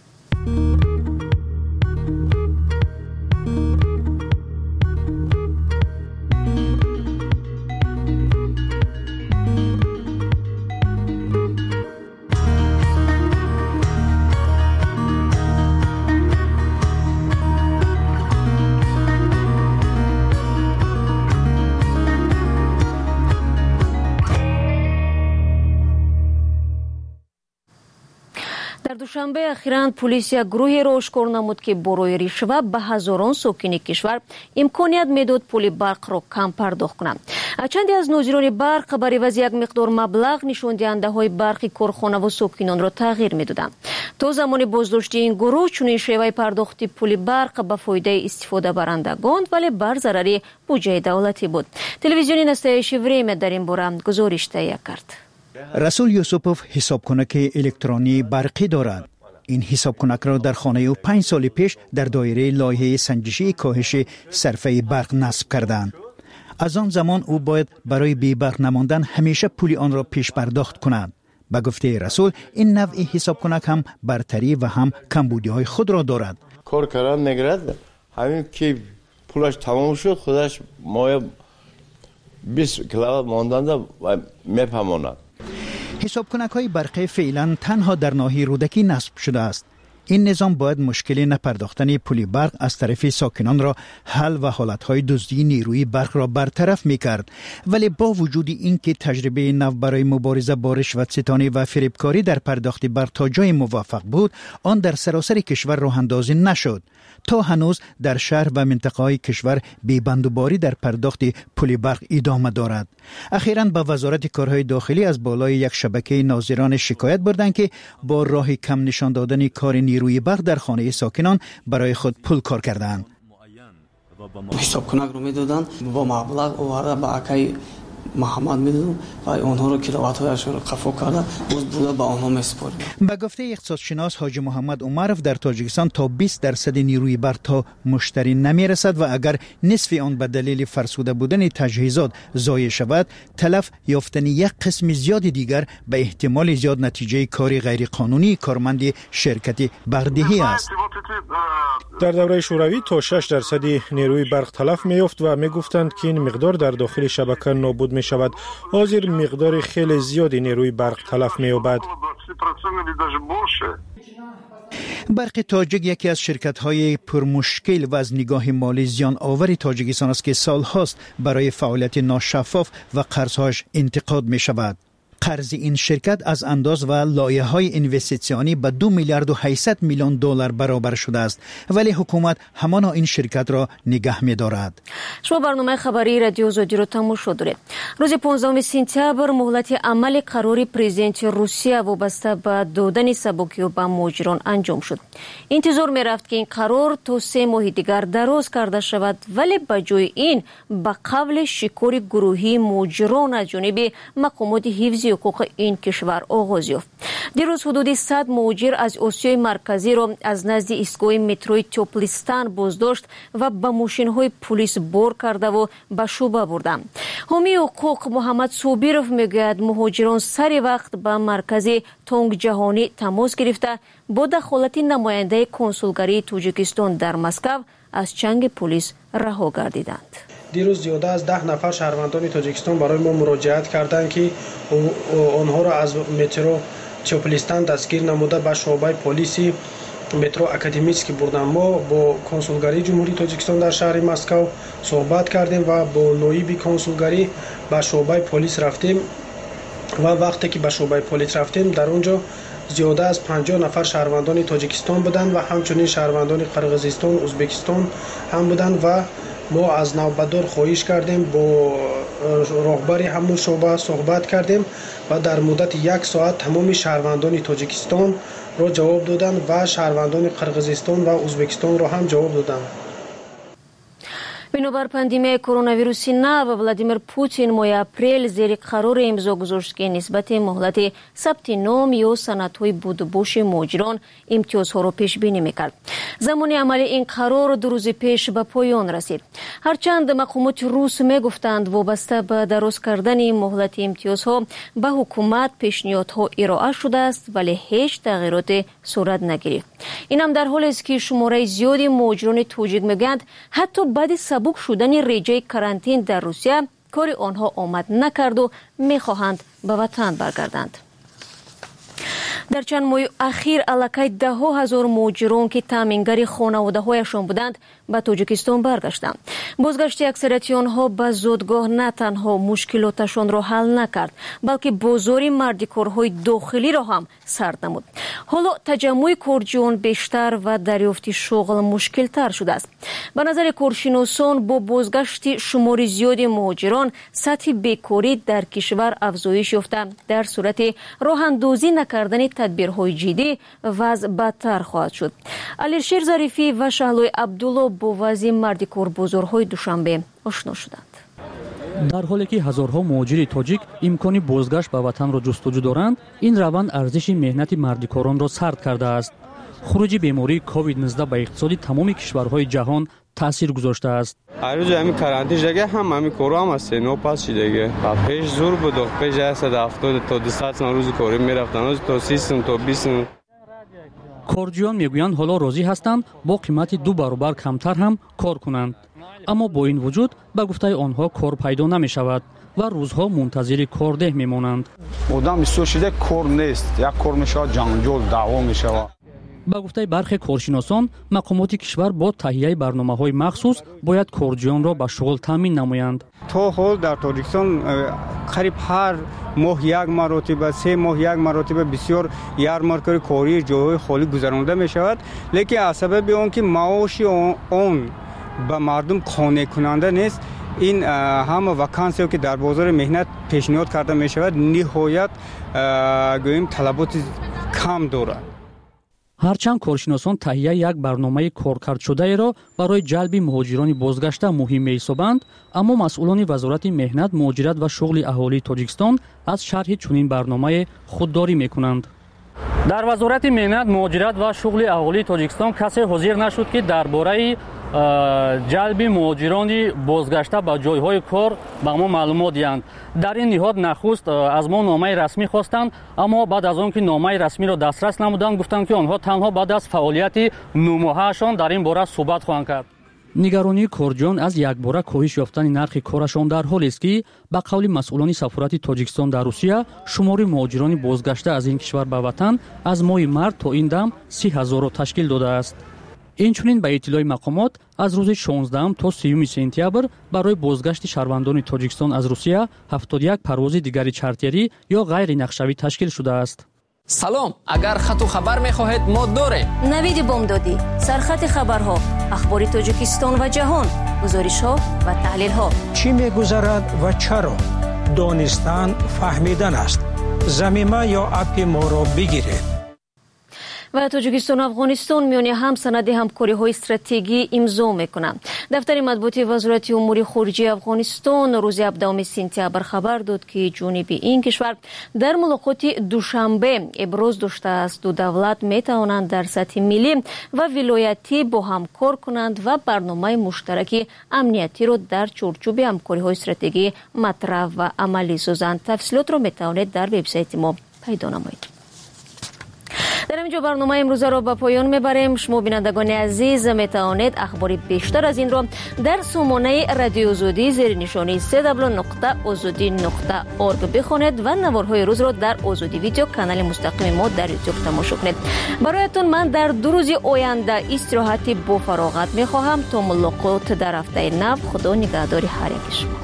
در دوشنبه اخیراً پلیس یک گروهی را اشکار نمود که برای رشوه به هزاران ساکن کشور امکانیت میداد پول برق را کم پرداخت کنند. چندی از ناظران برق برای عوض یک مقدار مبلغ نشان دهنده های برق کارخانه و ساکنان را تغییر میدادند. تا زمان بازداشت این گروه چنین شیوه پرداخت پول برق به فایده استفاده برندگان ولی بر ضرر بودجه دولتی بود. تلویزیون نستایش وریم در این باره گزارش تهیه کرد. رسول یوسفوف حسابکنک الکترونی برقی دارد. این حسابکنک را در خانه او پنج سال پیش در دایره لایحه سنجشی کاهش صرفه برق نصب کردند. از آن زمان او باید برای بی برق نماندن همیشه پول آن را پیش پرداخت کند. به گفته رسول این نوع حسابکنک هم برتری و هم کمبودی‌های خود را دارد. کار کردن نگرد، همین که پولش تمام شد خودش مایه بیست کیلووات ماندنده و میپماند. حسابکنک های برقی فعلا تنها در ناحیه رودکی نصب شده است. این نظام باید مشکل نپرداختن پول برق از طرف ساکنان را حل و حالتهای دزدی نیروی برق را برطرف میکرد، ولی با وجود اینکه تجربه نو برای مبارزه با رشوت‌ستانی و فریبکاری در پرداخت برق تا جای موفق بود، آن در سراسر کشور راه اندازی نشد. تا هنوز در شهر و منطقه‌های کشور بی‌بندوباری در پرداخت پول برق ادامه دارد. اخیراً به وزارت کارهای داخلی از بالای یک شبکه ناظران شکایت بردند که با راه کم نشان دادن کار نیروی برق در خانه ساکنان برای خود پول کار کردند. حساب کنک رو میدادن با مبلغ آورده با اکای محمد میدادن و آنها رو کیلووات‌هایشون رو قفو کرده باز بوده به آنها میسپاریم. به گفته اقتصادشناس حاجی محمد عمرов در تاجیکستان تا بیست درصد نیروی برق تا مشتری نمیرسد و اگر نصف آن به دلیل فرسوده بودن تجهیزات ضایع شود، تلف یافتن یک قسم زیاد دیگر به احتمال زیاد نتیجه کاری غیر قانونی کارمند شرکت برقدهی است. در دوره شوروی تا شش درصد نیروی برق تلف می‌یافت و میگفتند که این مقدار در داخل شبکه نابود می شود. حاضر مقدار خیلی زیادی نیروی برق تلف می یابد. برق تاجیک یکی از شرکت‌های پرمشکل و از نگاه مالی زیان آور تاجیکستان است که سال‌هاست برای فعالیت ناشفاف و قرض‌هاش انتقاد می شود. قرض این شرکت از انداز و لایحه‌های اینوستیسیونی به دو میلیارد و هشتصد میلیون دلار برابر شده است، ولی حکومت همانا این شرکت را نگه می‌دارد. شما برنامه خبری رادیو آزادی را تماشا دارید. روز پانزدهم سپتامبر مهلت عمل قرار پرزیدنت روسیه وابسته به دادن سبوکی به مهاجران انجام شد. انتظار می‌رفت که این قرار تا سه ماه دیگر دراز کرده شود، ولی به جای این به قبل شکار گروهی مهاجران از جانب مقامات حفظی حقوق این کشور آغاز یافت. دیروز حدود صد مهاجر از آسیای مرکزی را از نزد ایستگاه متروی توپلیستان بازداشت و به ماشین‌های پلیس بار کرده و به شوبه بردند. حامی حقوق محمد صابیروف میگوید مهاجران سر وقت به مرکز تانگ جهانی تماس گرفته با دخالت نماینده کنسولگری تاجیکستان در مسکو از چنگ پلیس رها گردیدند. دیروز زیاده از ده نفر شهروندان تاجیکستان برای ما مراجعت کردند که آنها را از مترو توپلیستان دستگیر نموده به شعبه پلیس مترو اکادمیسکی بردن. ما با کنسولگری جمهوری تاجیکستان در شهر مسکو صحبت کردیم و با نایب کنسولگری به شعبه پلیس رفتیم و وقتی که به شعبه پلیس رفتیم در اونجا زیاده از پنجاه نفر شهروندان تاجیکستان بودند و همچنین شهروندان قرقیزستان، ازبکستان هم بودند و ما از نوبتدار خواهش کردیم با رهبر همون شعبه صحبت کردیم و در مدت یک ساعت تمام شهروندان تاجیکستان را جواب دادند و شهروندان قرقیزستان و ازبکستان را هم جواب دادند. бинобар пандемияи коронавируси нав Владимир Путин моҳи апрел зери қарор имзо гузошт ки нисбати муҳлати сабти ном ё санадҳои будбоши муҳоҷирон имтиёзҳоро пешбинӣ мекард. замони амали ин қарор ду рӯзи пеш ба поён расид. ҳарчанд мақомоти рус мегуфтанд вобаста ба дароз кардани муҳлати имтиёзҳо ба ҳукумат пешниҳодҳо ироа шудааст, вале ҳеҷ тағйироте сурат нагирифт. инам дар ҳолест ки шумораи зиёди муҳоҷирони тоҷик мегӯянд ҳатто баъди сабук шудани реҷаи карантин дар Русия кори онҳо омад накарду мехоҳанд ба ватан баргарданд. дар чанд моҳи ахир аллакай даҳо ҳазор муҳоҷирон ки таъмингари хонаводаҳояшон буданд ба тоҷикистон баргаштанд. бозгашти аксарияти онҳо ба зодгоҳ на танҳо мушкилоташонро ҳал накард, балки бозори мардикорҳои дохилиро ҳам сард намуд. ҳоло таҷаммуи корҷиён бештар ва дарёфти шуғл мушкилтар шудааст. ба назари коршиносон бо бозгашти шумори зиёди муҳоҷирон сатҳи бекорӣ дар кишвар афзоиш ёфта, дар сурати роҳандозӣ накардани тадбирҳои ҷиддӣ вазъ бадтар хоҳад шуд. Алишер Зарифӣ ва Шаҳлои Абдулло бо вазъи мардикорбозорҳои Душанбе ошно шуданд. дар ҳоле ки ҳазорҳо муҳоҷири тоҷик имкони бозгашт ба ватанро ҷустуҷӯ доранд, ин раванд арзиши меҳнати мардикоронро сард кардааст. хуруҷи бемории ковид нуздаҳ ба иқтисоди тамоми кишварҳои ҷаҳон таъсир гузоштааст. ҳаррӯзи ҳамин карантин шуда ҳам ҳамин кору ҳам аз сено пас шидаги. пеш зур буд, пеш ҳаштад ҳафтод то дусад сом рӯзи корӣ мерафтан, ҳозир то си сум то бист сум. корҷиён мегӯянд ҳоло розӣ ҳастанд бо қимати ду баробар камтар ҳам кор кунанд. аммо бо ин вуҷуд ба гуфтаи онҳо кор пайдо намешавад ва рӯзҳо мунтазири кордеҳ мемонанд. одам истор шуда кор нест, як кор мешавад ҷанҷол даъво мешавад. ба гуфтаи бархе коршиносон, мақомоти кишвар бо таҳияи барномаҳои махсус бояд корҷиёнро ба шуғл таъмин намоянд. то ҳол дар тоҷикистон қариб ҳар моҳ як маротиба, се моҳ як маротиба бисёр ярмаркаи кории ҷойҳои холӣ гузаронида мешавад, лекин аз сабаби он ки маоши он ба мардум қонеъкунанда нест, ин ҳама вакансия ки дар бозори меҳнат пешниҳод карда мешавад ниҳоят гӯем талаботи кам дорад. ҳарчанд коршиносон таҳия як барномаи коркардшудаеро барои ҷалби муҳоҷирони бозгашта муҳим меҳисобанд, аммо масъулони вазорати меҳнат, муҳоҷират ва шуғли аҳолии Тоҷикистон аз шарҳи чунин барномае худдорӣ мекунанд. дар вазорати меҳнат, муҳоҷират ва шуғли аҳолии Тоҷикистон касе ҳозир нашуд ки дар бораи ҷалби муҳоҷирони бозгашта ба ҷойҳои кор ба мо маълумот диҳанд. дар ин ниҳод нахуст аз мо номаи расмӣ хостанд, аммо баъд аз он ки номаи расмиро дастрас намуданд, гуфтанд ки онҳо танҳо баъд аз фаъолияти нумоҳаашон дар ин бора суҳбат хоҳанд кард. нигаронии корҷиён аз якбора коҳиш ёфтани нархи корашон дар ҳолест ки ба қавли масъулони сафорати Тоҷикистон дар Русия шумори муҳоҷирони бозгашта аз ин кишвар ба ватан аз моҳи март то ин дам си ҳазорро ташкил додааст. инчунин ба иттилои мақомот аз рӯзи шонздаҳум то сеюми сентябр барои бозгашти шаҳрвандони Тоҷикистон аз Русия ҳафтод и як парвози дигари чартерӣ ё ғайри нақшавӣ ташкил шудааст. салом, агар хату хабар мехоҳед мо дорем. навиди бомдодӣ, сархати хабарҳо, ахбори Тоҷикистон ва ҷаҳон, гузоришҳо ва таҳлилҳо. чӣ мегузарад ва чаро? донистан фаҳмидан аст. замима ё апи моро бигиред. ва Тоҷикистону Афғонистон миёни ҳам санади ҳамкориҳои стратегӣ имзо мекунанд. дафтари матбуоти вазорати умури хориҷии Афғонистон рӯзи ҳабдахуми сентябр хабар дод ки ҷониби ин кишвар дар мулоқоти Душанбе иброз доштааст ду давлат метавонанд дар сатҳи миллӣ ва вилоятӣ бо ҳам кор кунанд ва барномаи муштараки амниятиро дар чорчӯби ҳамкориҳои стратегӣ матраҳ ва амалӣ созанд. тафсилотро метавонед дар вебсайти мо пайдо намоед. дар ҳамин ҷо барномаи имрӯзаро ба поён мебарем. шумо бинандагони азиз метавонед ахбори бештар аз инро дар сомонаи радиои озодӣ зери нишони се дабл ю нуқта озодӣ нуқта орг бихонед ва наворҳои рӯзро дар Озодӣ видео канали мустақими мо дар ютуб тамошо кунед. бароятон ман дар ду рӯзи оянда истироҳати бофароғат мехоҳам. то мулоқот дар ҳафтаи нав. худо нигаҳдори ҳар яки шумо.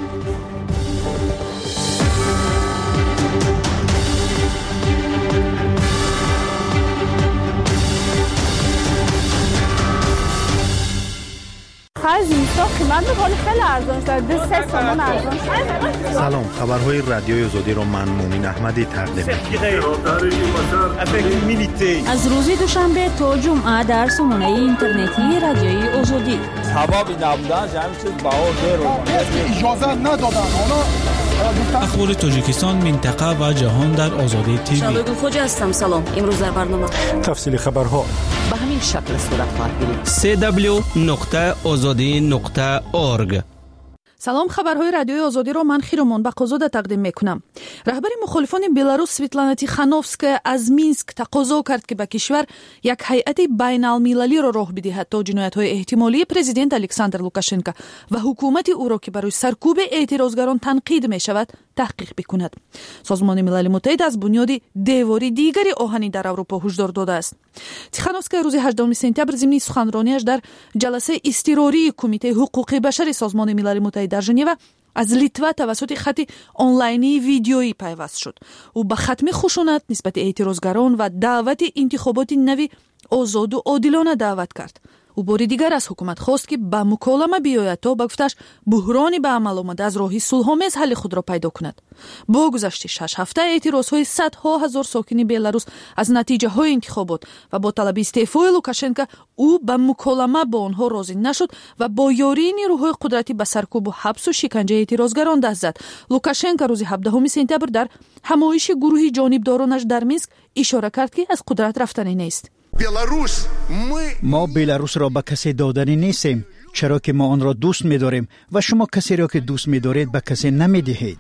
خرج اینستا قیمت ولی خیلی ارزان شده. سه تومن ارزان شده. سلام، خبرهای رادیوی آزادی رو من مومین احمدی تقدیم می‌کنم. از روز دوشنبه تا جمعه در سامانه اینترنتی رادیوی آزادی. هوا نبودن همین چیز بهار رو اجازه ندادن. حالا اخبار تاجیکستان، منطقه و جهان در آزادی تیوی. شالوگو خوجا هستم. سلام. امروز در برنامه تفصیل خبرها به همین شکل صورت خواهد گرفت. سی دبلیو نقطه آزادی نقطه اورگ. سلام، خبرهای رادیوی آزادی را من خیرمان بقازاده تقدیم میکنم. رهبر مخالفان بلاروس سویتلانا تیخانوفسکا از مینسک تقاضا کرد که به کشور یک هیئت بین المللی را راه بدهد تا جنایت‌های احتمالی پرزیدنت الکساندر لوکاشنکا و حکومت او را که برای سرکوب اعتراضگران تنقید می‌شود تحقیق بکند. سازمان ملل متحد از بنیاد دیواری دیگری آهنی در اروپا هشدار داده است. تیخانوفسکا روز هجدهم سپتامبر ضمن سخنرانیش در جلسه اضطراری کمیته حقوق بشر سازمان ملل متحد در ژنو از لیتوا توسط خط آنلاینی ویدیویی پیوست شد. او به ختم خشونت نسبت اعتراضگران و دعوت انتخابات نوی آزاد و عادلانه دعوت کرد. او بار دیگر از حکومت خواست که به مکالمه بیاید تا به گفتش بحرانی به عمل آمده از راهی صلح‌آمیز حل خود را پیدا کند. با گذشت شش هفته اعتراضهای صدها هزار ساکن بلاروس از نتیجه های انتخابات و با طلب استعفای لوکاشنکا او به مکالمه با آنها راضی نشد و با یاری نیروهای قدرتی به سرکوب و حبس و شکنجه اعتراضگران دست زد. لوکاشنکا روز هفدهم سپتامبر در همایش گروهی جانبدارانش در مینسک اشاره کرد که از قدرت رفتنی نیست. ما بلاروس را به کسی دادنی نیستیم، چرا که ما آن را دوست می‌داریم و شما کسی را که دوست می‌دارید به کسی نمی‌دهید.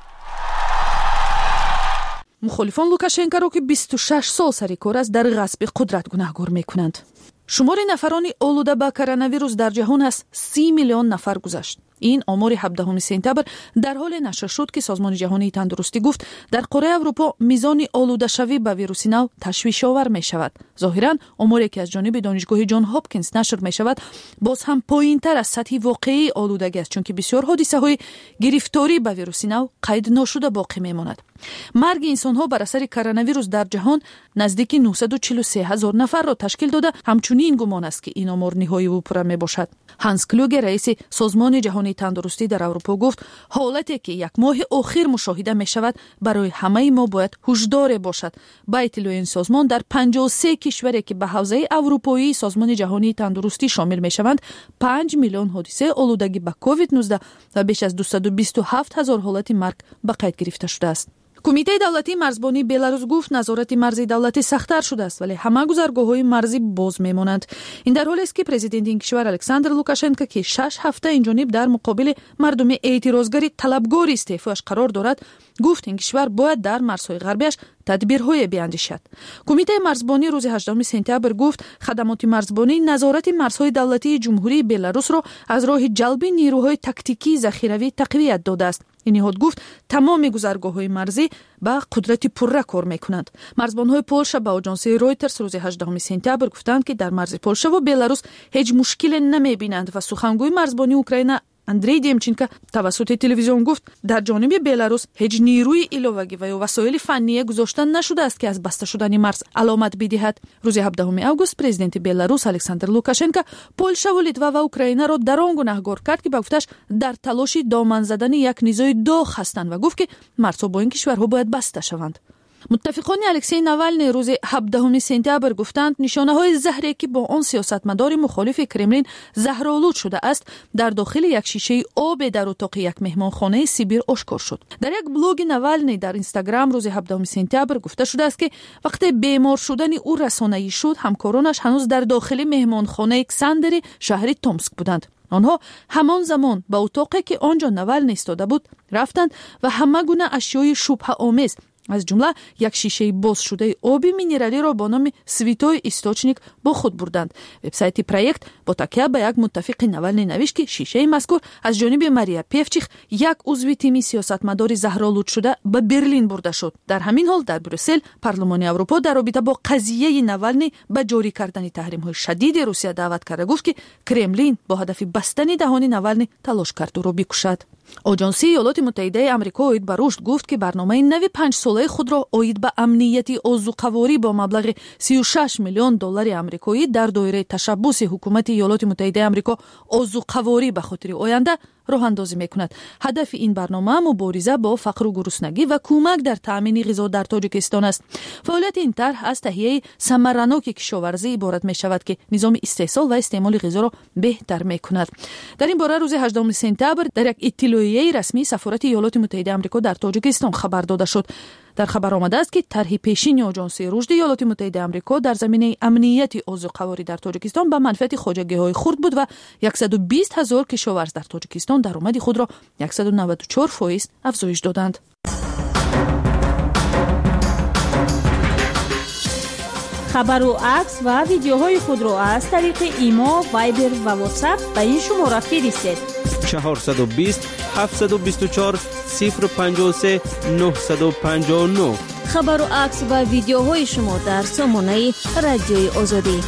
مخالفان لوکاشنکا را که بیست و شش سال سر کار است در غصب قدرت گناهکار می‌کنند. شمار نفران آلوده به کرونا ویروس در جهان از سی میلیون نفر گذشت. این آمار هفدهم سپتامبر در حال نشر شد که سازمان جهانی تندرستی گفت در قاره اروپا میزان آلوده شوی به ویروس نو تشویش آور می شود. ظاهرا آماری که از جانب دانشگاه جان هاپکینز نشر می شود باز هم پایین تر از سطح واقعی آلودگی است، چون که بسیار حادثه های گرفتاری به ویروس نو قید نشده باقی می ماند. مرگ انسان ها بر اثر کرونا ویروس در جهان نزدیک نهصد و چهل و سه هزار نفر را تشکیل داده. همچنین گمان است که این آمار نهایی و پوره می باشد. هانس کلوگر رئیس سازمان جهانی تندرستی در اروپا گفت حالتی که یک ماه اخیر مشاهده می شود برای همه ما باید هشدار باشد. با اطلاع این سازمان در پنجاه و سه کشوری که به حوزه اروپایی سازمان جهانی تندرستی شامل می شوند پنج میلیون حادثه آلودگی به کووید نوزده و بیش از دویست و بیست و هفت هزار حالت مرگ به قید گرفته شده است. کمیته دولتی مرزبانی بلاروس گفت نظارت مرزی دولتی سخت‌تر شده است، ولی همه گذرگاه‌های مرزی باز می‌مانند. این در حالی است که پرزیدنت این کشور الکساندر لوکاشنکا که شش هفته اینجانب در مقابل مردم اعتراضگری طلبگار استعفاش قرار دارد، گفت این کشور باید در مرزهای غربیش تدبیرهای بیاندیشد. کمیته مرزبانی روز هجدهم سپتامبر گفت خدمات مرزبانی نظارت مرزهای دولتی جمهوری بلاروس را از راه جلب نیروهای تاکتیکی ذخیروی تقویت داده است. این نهاد گفت تمام گذرگاه‌های مرزی با قدرت پره کار می‌کنند. مرزبان‌های پولشا با آژانس رویترز روز هجدهم سپتامبر گفتند که در مرز پولشا و بلاروس هیچ مشکلی نمی‌بینند و سخنگوی مرزبانی اوکراین اندری دیمچینکا توسط تلویزیون گفت در جانب بلاروس هیچ نیروی ایلوگی و وسایل فنی گذاشتن نشده است که از بسته شدن مرز علامت بدهد. روز هفدهم آگوست پرزیدنت بلاروس الکساندر لوکاشنکا پولشا و لیتوا و اوکراین را در آن گناهکار کرد که با گفتش در تلاش دامن زدن یک نیزه داغ هستند و گفت که مرزها با این کشورها باید بسته شوند. متفقان الکسی ناوالنی روز هفدهم سپتامبر گفتند نشانه‌های زهری که با آن سیاستمدار مخالف کرملین زهرآلود شده است در داخل یک شیشه آب در اتاق یک مهمانخانه سیبیر آشکار شد. در یک بلاگ ناوالنی در اینستاگرام روز هفدهم سپتامبر گفته شده است که وقتی بیمار شدن او رسانه‌ای شد همکارانش هنوز در داخل مهمانخانه کساندری شهر تومسک بودند. آنها همان زمان به اتاقی که آنجا ناوالنی ایستاده بود رفتند و همه گونه اشیای شبهه آمیز از جمله یک شیشه باز شده آب مینرالی را با نام سویتوی استوچنیک با خود بردند. وبسایت پروژه با تکیه به یک متفق ناوالنی نوشت که شیشه مذکور از جانب ماریا پیفچیخ یک عضو تیم سیاستمدار زهرآلود شده به برلین برده شد. در همین حال در بروسل پارلمان اروپا در رابطه با قضیه ناوالنی به جاری کردن تحریم‌های شدید روسیه دعوت کرده گفت که کرملین با هدف بستن دهان ناوالنی تلاش کرد او را بکشد. آژانسی ایالات متحده آمریکا اوید به رشد گفت که برنامه نو پنج ساله خود را اوید به امنیتی عضوقواری با مبلغ سی و شش میلیون دلار آمریکایی در دایره تشبث حکومت ایالات متحده آمریکا عضوقواری به خاطر آینده راه اندازی میکند. هدف این برنامه مبارزه با فقر و گرسنگی و کمک در تامین غذا در تاجیکستان است. فعالیت این طرح از تهیه ثمرناک کشاورزی عبارت می شود که نظام استحصال و استعمال غذا را بهتر میکند. در این باره روز هجدهم سپتامبر در یک اطلاعیه رسمی سفارت ایالات متحده آمریکا در تاجیکستان خبر داده شد. در خبر آمده است که طرح پیشین آژانسی رشد ایالات متحده آمریکا در زمینه امنیت عضوقواری در تاجیکستان به منفعت خواجگی‌های خرد بود و صد و بیست هزار کشاورز در تاجیکستان درآمد خود را صد و نود و چهار درصد افزایش دادند. خبر و عکس و ویدیوهای خود را از طریق ایما، وایبر و واتساپ به این شماره فرستید: چهارصد و بیست هفتصد و بیست و چهار صفر و پنجاه و سه نهصد و پنجاه و نه. خبر و عکس و ویدیوهای شما در سامانه رادیوی آزادی.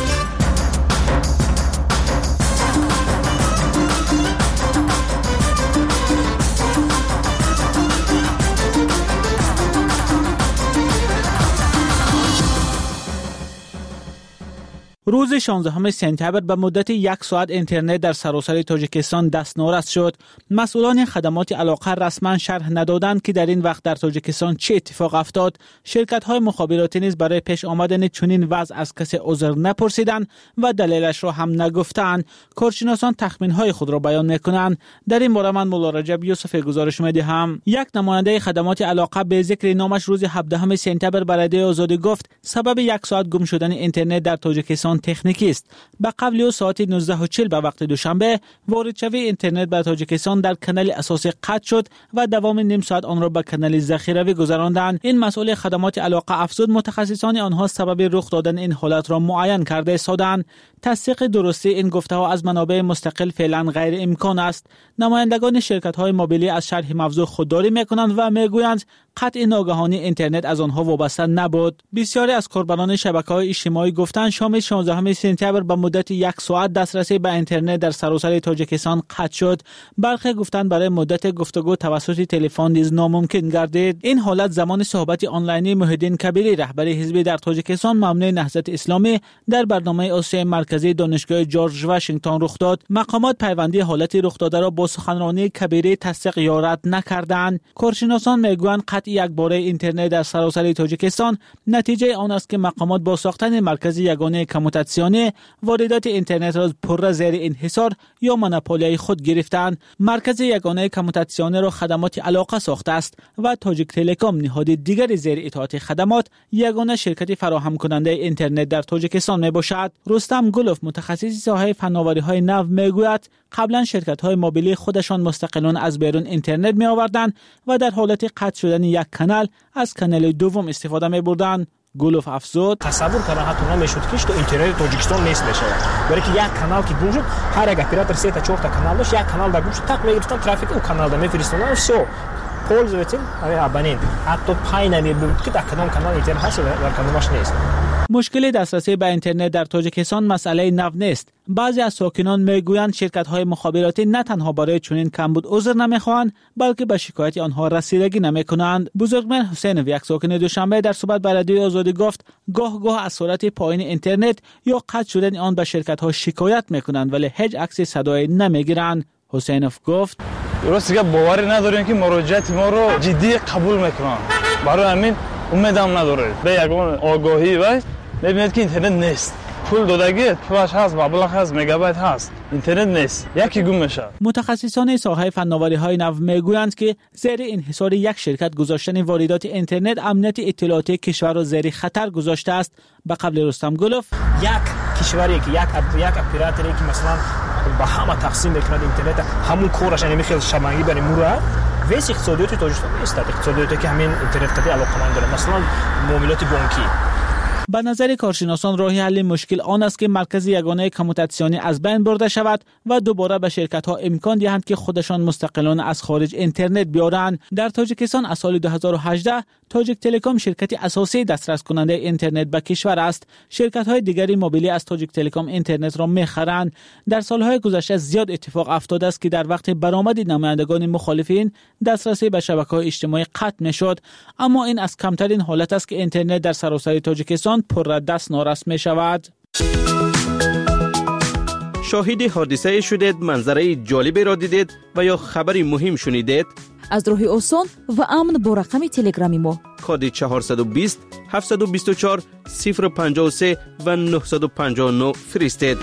روز شانزدهم سپتامبر به مدت یک ساعت اینترنت در سراسر تاجیکستان دستنوارست شد. مسئولان خدمات علاقه رسما شرح ندادند که در این وقت در تاجیکستان چه اتفاق افتاد. شرکت‌های مخابراتی نیز برای پیش آمدن چنین وضع از کسی عذر نپرسیدند و دلیلش را هم نگفتند. کارشناسان تخمین‌های خود را بیان می‌کنند. در این باره من مولا رجب یوسف گزارش می‌دهم. یک نماینده خدمات علاقه به ذکر نامش روز هفدهم سپتامبر به رادیو آزادی گفت سبب یک ساعت گم شدن اینترنت در تاجیکستان تکنیکی است. به قبل او ساعت نوزده و چهل به وقت دوشنبه واردشوی اینترنت به تاجیکستان در کانال اساسی قطع شد و دوام نیم ساعت آن را به کانال ذخیروی گذراندند. این مسئول خدمات علاقه افزود متخصصان آنها سبب رخ دادن این حالت را معین کرده ایستادند. تصدیق درستی این گفته‌ها از منابع مستقل فعلا غیر امکان است. نمایندگان شرکت‌های موبیلی از شرح موضوع خودداری می‌کنند و می‌گویند قطع ناگهانی اینترنت از آنها وابسته نبود. بسیاری از کاربران شبکه‌های اجتماعی گفتند شام شانزدهم سپتامبر به مدت یک ساعت دسترسی به اینترنت در سراسر تاجیکستان قطع شد. برخی گفتند برای مدت گفتگو توسط تلفن نیز ناممکن گردید. این حالت زمان صحبت آنلاینی محیدین کبیری رهبر حزبی در تاجیکستان ممنوع نهضت اسلامی در برنامه آسیای مرکزی دانشگاه جورج واشنگتن رخ داد. مقامات پیوندی حالتی رخ داده را با سخنرانی کبیری تصدیق یا رد نکردند. کارشناسان میگویند قطع یک باره اینترنت در سراسر تاجیکستان نتیجه آن است که مقامات با ساختن مرکز یگانه کموتاسیونی واردات اینترنت را پر زیر انحصار یا مونوپولی خود گرفتند. مرکز یگانه کموتاسیونی را خدمات علاقه ساخته است و تاجیک تلکام نهاد دیگر زیر اطاعت خدمات یگانه شرکت فراهم کننده اینترنت در تاجیکستان می باشد. رستم گلوف متخصص ساحه فناوری‌های نو میگوید قبلا شرکت‌های موبیلی خودشان مستقلاً از بیرون اینترنت می آوردند و در حالت قطع شدن یک کانال از کانال دوم استفاده می بردند. گلوف افزود تصور کردن حتی نمیشد که تو اینترنت تاجیکستان نیست بشه، برای که یک کانال که گم شد هر یک اپراتور سه تا چهار تا کانال داشت، یک کانال در گم شد تق میگرفتن ترافیک او کانال در میفرستادن سو پولزویتین برای ابوننت حتی پای نمیبود که در کدام کانال اینترنت هست و در کدامش نیست. مشکل دسترسی به اینترنت در تاجیکستان مسئله نو نیست. بعضی از ساکنان میگویند شرکت‌های مخابراتی نه تنها برای چنین کمبود عذر نمیخواهند بلکه به شکایت آنها رسیدگی نمیکنند. بزرگمن حسین یک ساکن دوشنبه در صحبت با رادیو آزادی گفت گاه گاه از سرعت پایین اینترنت یا قطع شدن آن به شرکت‌ها شکایت میکنند ولی هیچ عکس صدایی نمیگیرند. حسینوف گفت درست دیگه باوری نداریم که مراجعت ما رو جدی قبول میکنن، برای همین امیدم نداره. به یگان آگاهی و ببینید که اینترنت نیست، پول دادگی پولش هست، مبلغ هست، مگابایت هست، اینترنت نیست، یکی گم میشه. متخصصان ساحه فناوری‌های نو میگویند که زیر انحصار یک شرکت گذاشتن واردات اینترنت امنیت اطلاعاتی کشور را زیر خطر گذاشته است. به قبل رستم گلوف یک کشوری که یک یک اپراتوری که مثلا با همه تقسیم میکنه اینترنت همون کارش یعنی خیلی شبانگی برای مرور ویس اقتصادیات تاجیکستان نیست، اقتصادیاتی که همین اینترنت قطعی علاقمند داره، مثلا معاملات بانکی. به نظر کارشناسان راه حل مشکل آن است که مرکز یگانه کموتاسیونی از بین برده شود و دوباره به شرکت‌ها امکان دهند که خودشان مستقلانه از خارج اینترنت بیارند. در تاجیکستان از سال دو هزار و هجده تاجیک تلکام شرکت اساسی دسترس کننده اینترنت به کشور است. شرکت‌های دیگری موبیلی از تاجیک تلکام اینترنت را می‌خرند. در سال‌های گذشته زیاد اتفاق افتاده است که در وقت برآمد نمایندگان مخالفین دسترسی به شبکه‌های اجتماعی قطع می‌شد، اما این از کمترین حالت است که اینترنت در سراسر تاجیکستان پر دست نارس می‌شود. شاهد حادثه شدید، منظره جالبی را دیدید و یا خبری مهم شنیدید؟ از راهی آسان و امن با رقم تلگرامی ما کد چهارصد و بیست هفتصد و بیست و چهار صفر پنجاه و سه و نهصد و پنجاه و نه فرستید.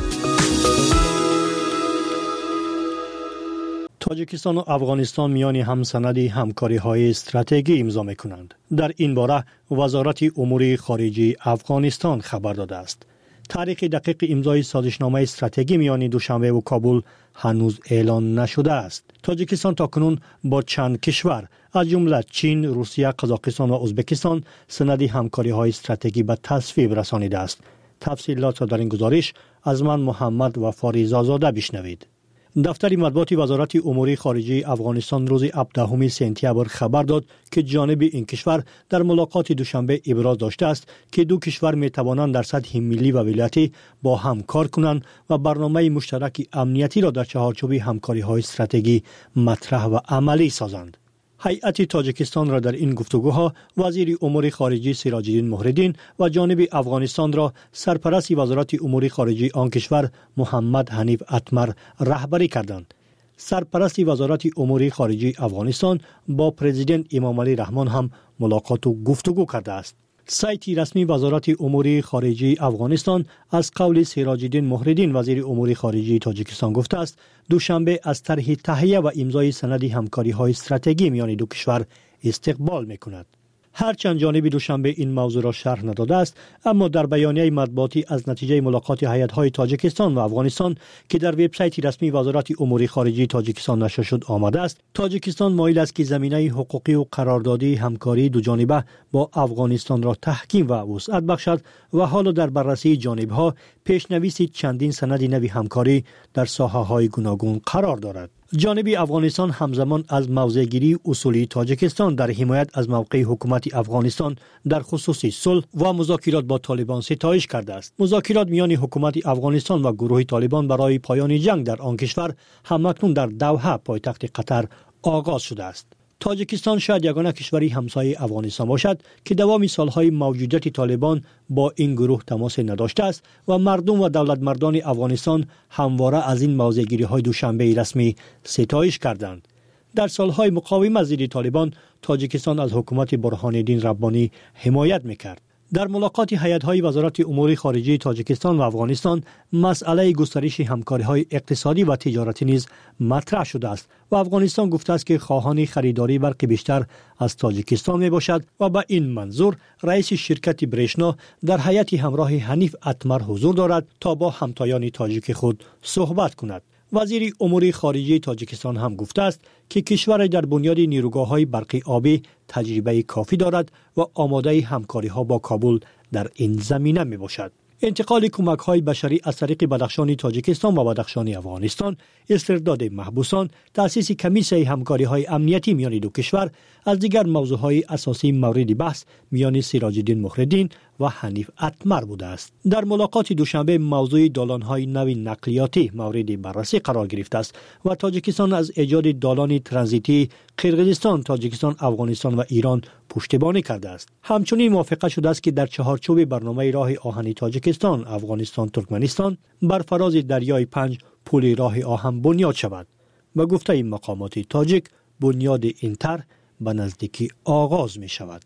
تاجیکستان و افغانستان میان هم سندی همکاری‌های استراتژی امضا می‌کنند. در این باره وزارت امور خارجه افغانستان خبر داده است. تاریخ دقیق امضای سازشنامه استراتژی میان دوشنبه و کابل هنوز اعلان نشده است. تاجیکستان تاکنون با چند کشور از جمله چین، روسیه، قزاقستان و ازبکستان سند همکاری‌های استراتژی به تصویب رسانیده است. تفصیلات را در این گزارش از من محمد و فاریزا زاده بشنوید. دفتر مطبوعات وزارت امور خارجه افغانستان روز هفدهم سپتامبر خبر داد که جانب این کشور در ملاقات دوشنبه ابراز داشته است که دو کشور می توانند در سطح ملی و ولایتی با هم کار کنند و برنامه مشترک امنیتی را در چهارچوب همکاری‌های استراتژی مطرح و عملی سازند. هیئت تاجیکستان را در این گفتگوها وزیر امور خارجه سراج الدین مهرالدین و جانب افغانستان را سرپرست وزارت امور خارجه آن کشور محمد حنیف اتمر رهبری کردند. سرپرست وزارت امور خارجه افغانستان با پرزیدنت امام علی رحمان هم ملاقات و گفتگو کرده است. سایت رسمی وزارت امور خارجه افغانستان از قول سراج الدین مهرالدین وزیر امور خارجه تاجیکستان گفته است دوشنبه از طرح تهیه و امضای سند همکاری‌های استراتژی میان دو کشور استقبال می‌کند. هرچند جانب دوشنبه این موضوع را شرح نداده است، اما در بیانیه مطبوعاتی از نتیجه ملاقات هیئت‌های تاجیکستان و افغانستان که در وبسایت رسمی وزارت امور خارجه تاجیکستان نشر شد آمده است، تاجیکستان مایل است که زمینه حقوقی و قراردادی همکاری دو جانبه با افغانستان را تحکیم و وسعت بخشد و حالا در بررسی جانب‌ها پیشنویس چندین سند نوی همکاری در ساحه‌های گوناگون قرار دارد. جانب افغانستان همزمان از موضع‌گیری اصولی تاجیکستان در حمایت از موقع حکومت افغانستان در خصوص صلح و مذاکرات با طالبان ستایش کرده است. مذاکرات میان حکومت افغانستان و گروه طالبان برای پایان جنگ در آن کشور همکنون در دوحه پایتخت قطر آغاز شده است. تاجیکستان شاید یگانه کشوری همسایه افغانستان باشد که دوام سالهای موجودیت طالبان با این گروه تماس نداشته است و مردم و دولت مردان افغانستان همواره از این موضع‌گیری‌های دوشنبه رسمی ستایش کردند. در سالهای مقاومت ضد طالبان تاجیکستان از حکومت برهان الدین ربانی حمایت می‌کرد. در ملاقات هیئت‌های وزارت امور خارجه تاجیکستان و افغانستان مسئله گسترش همکاری‌های اقتصادی و تجارتی نیز مطرح شده است و افغانستان گفته است که خواهان خریداری برق بیشتر از تاجیکستان میباشد و به این منظور رئیس شرکت برشنا در هیئت همراه حنیف اتمر حضور دارد تا با همتایان تاجیک خود صحبت کند. وزیر امور خارجه تاجیکستان هم گفته است که کشور در بنیاد نیروگاه‌های برقی آبی تجربه کافی دارد و آماده همکاری‌ها با کابل در این زمینه میباشد. انتقال کمک‌های بشری از طریق بدخشان تاجیکستان و بدخشان افغانستان، استرداد محبوسان، تأسیس کمیسیون همکاری‌های امنیتی میان دو کشور از دیگر موضوعهای اساسی مورد بحث میان سراج الدین مهرالدین و حنیف اتمر بوده است. در ملاقات دوشنبه موضوع دالان‌های نوی نقلیاتی مورد بررسی قرار گرفته است و تاجیکستان از ایجاد دالان ترانزیتی قرقیزستان، تاجیکستان، افغانستان و ایران پشتیبانی کرده است. همچنین موافقت شده است که در چهارچوب برنامه راه آهن تاجیکستان، افغانستان، ترکمنستان بر فراز دریای پنج پل راه آهن بنیاد شود. و گفته این مقامات تاجیک بنیاد این طرح به نزدیکی آغاز می شود.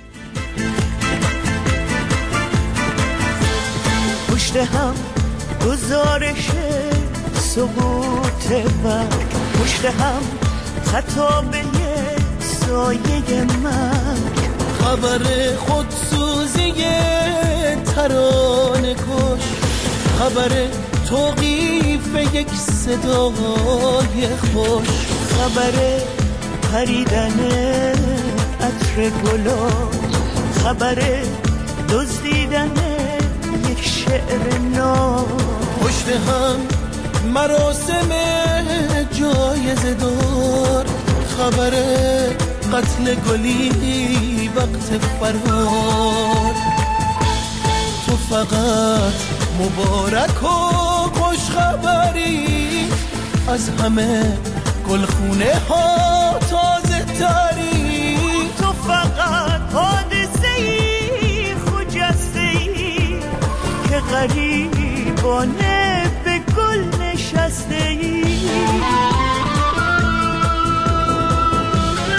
پشت هم گزارش سقوط برگ، پشت هم خطابه سایه مرگ، خبر خودسوزی ترانه کش، خبر توقیف یک صدای خوش، خبر پریدن عطر گلا، خبر دزدیدن یک شعر نو. پشت هم مراسم جایزه دار، خبر قتل گلی وقت فرار. تو فقط مبارک و خوش خبری از همه گلخونه ها